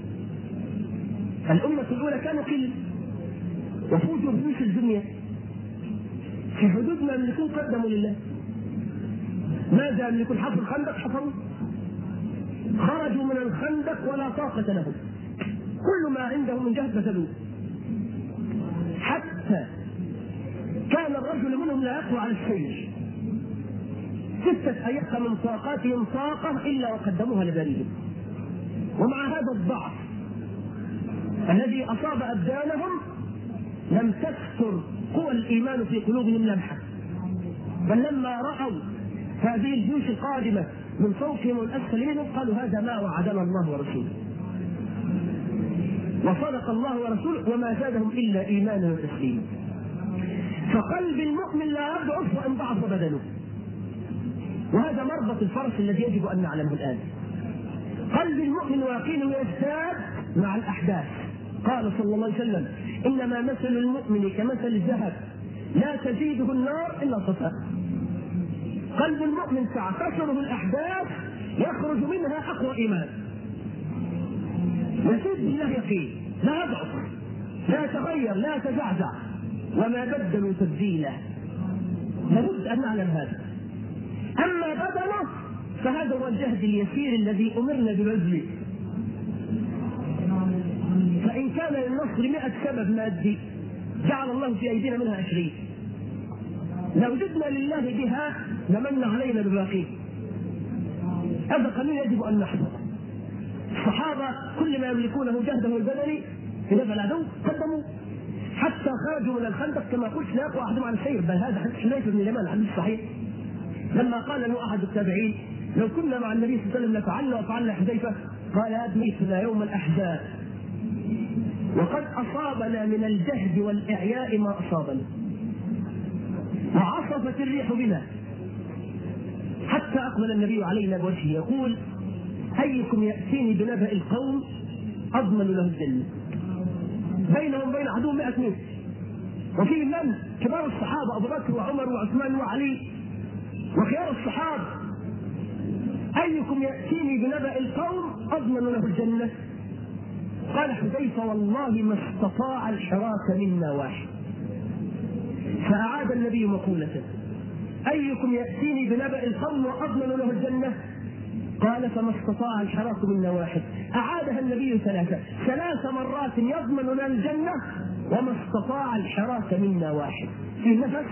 الأمة الأولى كانوا قل وفوجوا بجيوش الدنيا في حدود ما يملكون قدموا لله. ماذا يملكون؟ حفر الخندق حفروا، خرجوا من الخندق ولا طاقة لهم، كل ما عندهم من جهد بذلوه، حتى كان الرجل منهم لا يقوى على السير ستة أيام من طاقاتهم طاقة إلا وقدموها لبريهم. ومع هذا الضعف الذي أصاب أبدانهم لم تكثر قوى الإيمان في قلوبهم لمحة، بل لما رأوا هذه الجيوش القادمة من فوقهم ومن أسفل منهم قالوا هذا ما وعدنا الله ورسوله، وصدق الله ورسوله وما زادهم إلا إيمانا وتسليما. فقلب المؤمن لا يضعف وإن ضعف بدنه، وهذا مربط الفرس الذي يجب أن نعلمه الآن. قلب المؤمن ويقينه يزداد مع الأحداث. قال صلى الله عليه وسلم إنما مثل المؤمن كمثل الذهب لا تزيده النار إلا صفاء. قلب المؤمن تعتصره الأحداث يخرج منها أقوى إيمان، يزيد بالله يقين، لا يضعف لا يتغير لا يتزعزع وما بدلوا تبديلا. لابد أن نعلم هذا. أما بدنه فهذا هو الجهد اليسير الذي أمرنا ببذله. فإن كان للنصر مئة سبب مادي جعل الله في أيدينا منها عشرين، لو جدنا لله بها لمن علينا بباقيه. هذا قانون يجب أن نحفظه. الصحابة كل ما يملكونه جهده البدني في دفع العدو قدموا، حتى خرجوا من الخندق كما قلت لا يقوى أحدهم عن السير. بل هذا حديث حذيفة بن اليمان الحديث الصحيح لما قال له أحد التابعين لو كنا مع النبي صلى الله عليه وسلم لفعلنا وفعلنا حذيفة، قال أدميتنا يوم الأحزاب وقد أصابنا من الجهد والإعياء ما أصابنا، وعصفت الريح بنا حتى أقبل النبي علينا بوجهه يقول أيكم يأتيني بنبأ القوم أضمن له الجنة. بينهم وبين عدو مئة متر، وفيه من كبار الصحابة أبو بكر وعمر وعثمان وعلي وخيار الصحابة. أيكم يأتيني بنبأ القوم أضمن له الجنة؟ قال حذيفة والله ما استطاع الحراك منا واحد. فأعاد النبي مقولته أيكم يأتيني بنبأ القوم وأضمن له الجنة؟ قال فما استطاع الحراك منا واحد. أعادها النبي ثلاثة ثلاث مرات يضمن لنا الجنة وما استطاع الحراك منا واحد. في نفس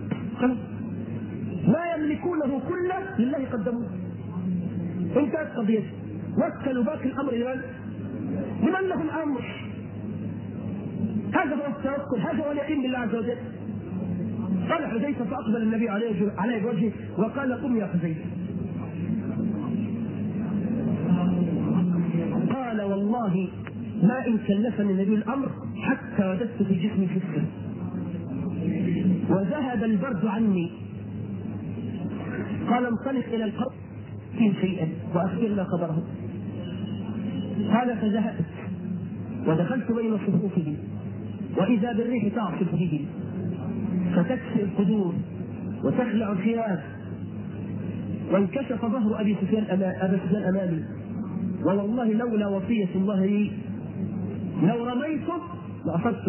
ما يملكونه كله لله قدموه. انتهت قضيته، وكلوا باقي الأمر لمن؟ لمن له الأمر. هذا هو التوكل، هذا هو اليقين بالله عز وجل. قال حذيفة فأقبل النبي عليه بوجهه وقال قم يا حذيفة. قال والله ما إن كلفني النبي الأمر حتى وجدت في جسمي فسر وذهب البرد عني. قال انطلق إلى القبر شيئا وأخبرنا خبره. قال فذهبت ودخلت بين صفوفهم وإذا بالريح تعصف بهم فتكسر القدور وتخلع الثياب، وانكشف ظهر أبي سفيان أبا سفيان أمامي، والله لولا وصية الله لي لو رميته لأصبته.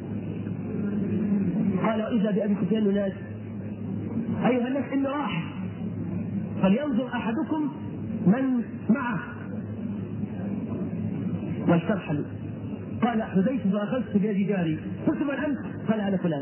قال إذا بأبي سفيان ينادي أيها الناس إني راح فلينظر أحدكم من معه واسترحلوا. قال حذيفة فأخذت بيد جاري قلت من أنت؟ قال أنا فلان.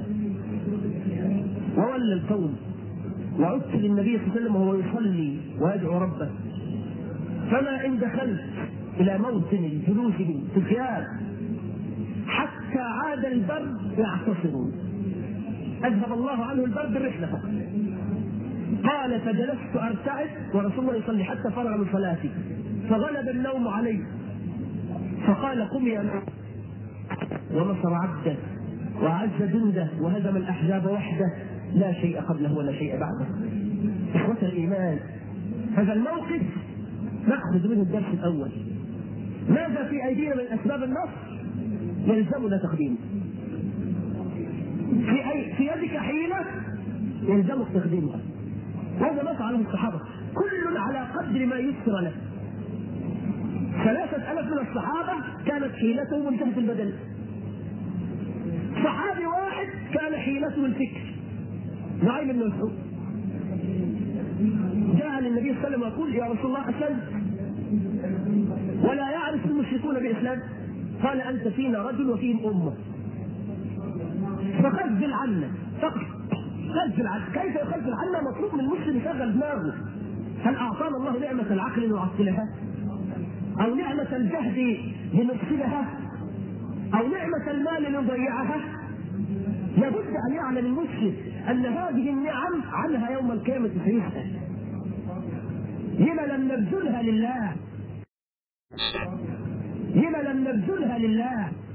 وولى القوم وعدت للنبي صلى الله عليه وسلم وهو يصلي ويدعو ربه، فما إن دخلت إلى موطن جلوسهم في الخيام حتى عاد البرد يعتصرون، أذهب الله عنه البرد بالرحلة فقط. قال فجلست أرتعد ورسول الله يصلي حتى فرغ من صلاتي فغلب النوم علي، فقال قم يا نبي ونصر عبده وأعز جنده وهزم الأحزاب وحده لا شيء قبله ولا شيء بعده. إخوة الإيمان، هذا الموقف نأخذ منه الدرس الأول. ماذا في أيدينا من أسباب النصر يلزمنا تقديمه. في, أي في يدك حيلة يلزمك تقديمها. هذا ما فعله الصحابة، كل على قدر ما يسر له. ثلاثة ألاف من الصحابة كانت حيلتهم من جهة البدن، صحابي واحد كان حيلته الفكر، نعيم بن مسعود جاء للنبي صلى الله عليه وسلم ويقول يا رسول الله أسلمت ولا يعرف المشركون بإسلام. قال أنت فينا رجل وفيهم أمة فخذل عنا فقط. خذل عنا، كيف يخذل عنا؟ مطلوب من المسلم يشغل دماغه. هل أعطانا الله نعمة العقل لنعطلها؟ أو نعمة الجهد لنفسدها؟ أو نعمة المال لنضيعها؟ لابد أن يعلم المسلم أن هذه النعم عنها يوم القيامة سيسأل. لما لم نبذلها لله؟ لما لم نبذلها لله؟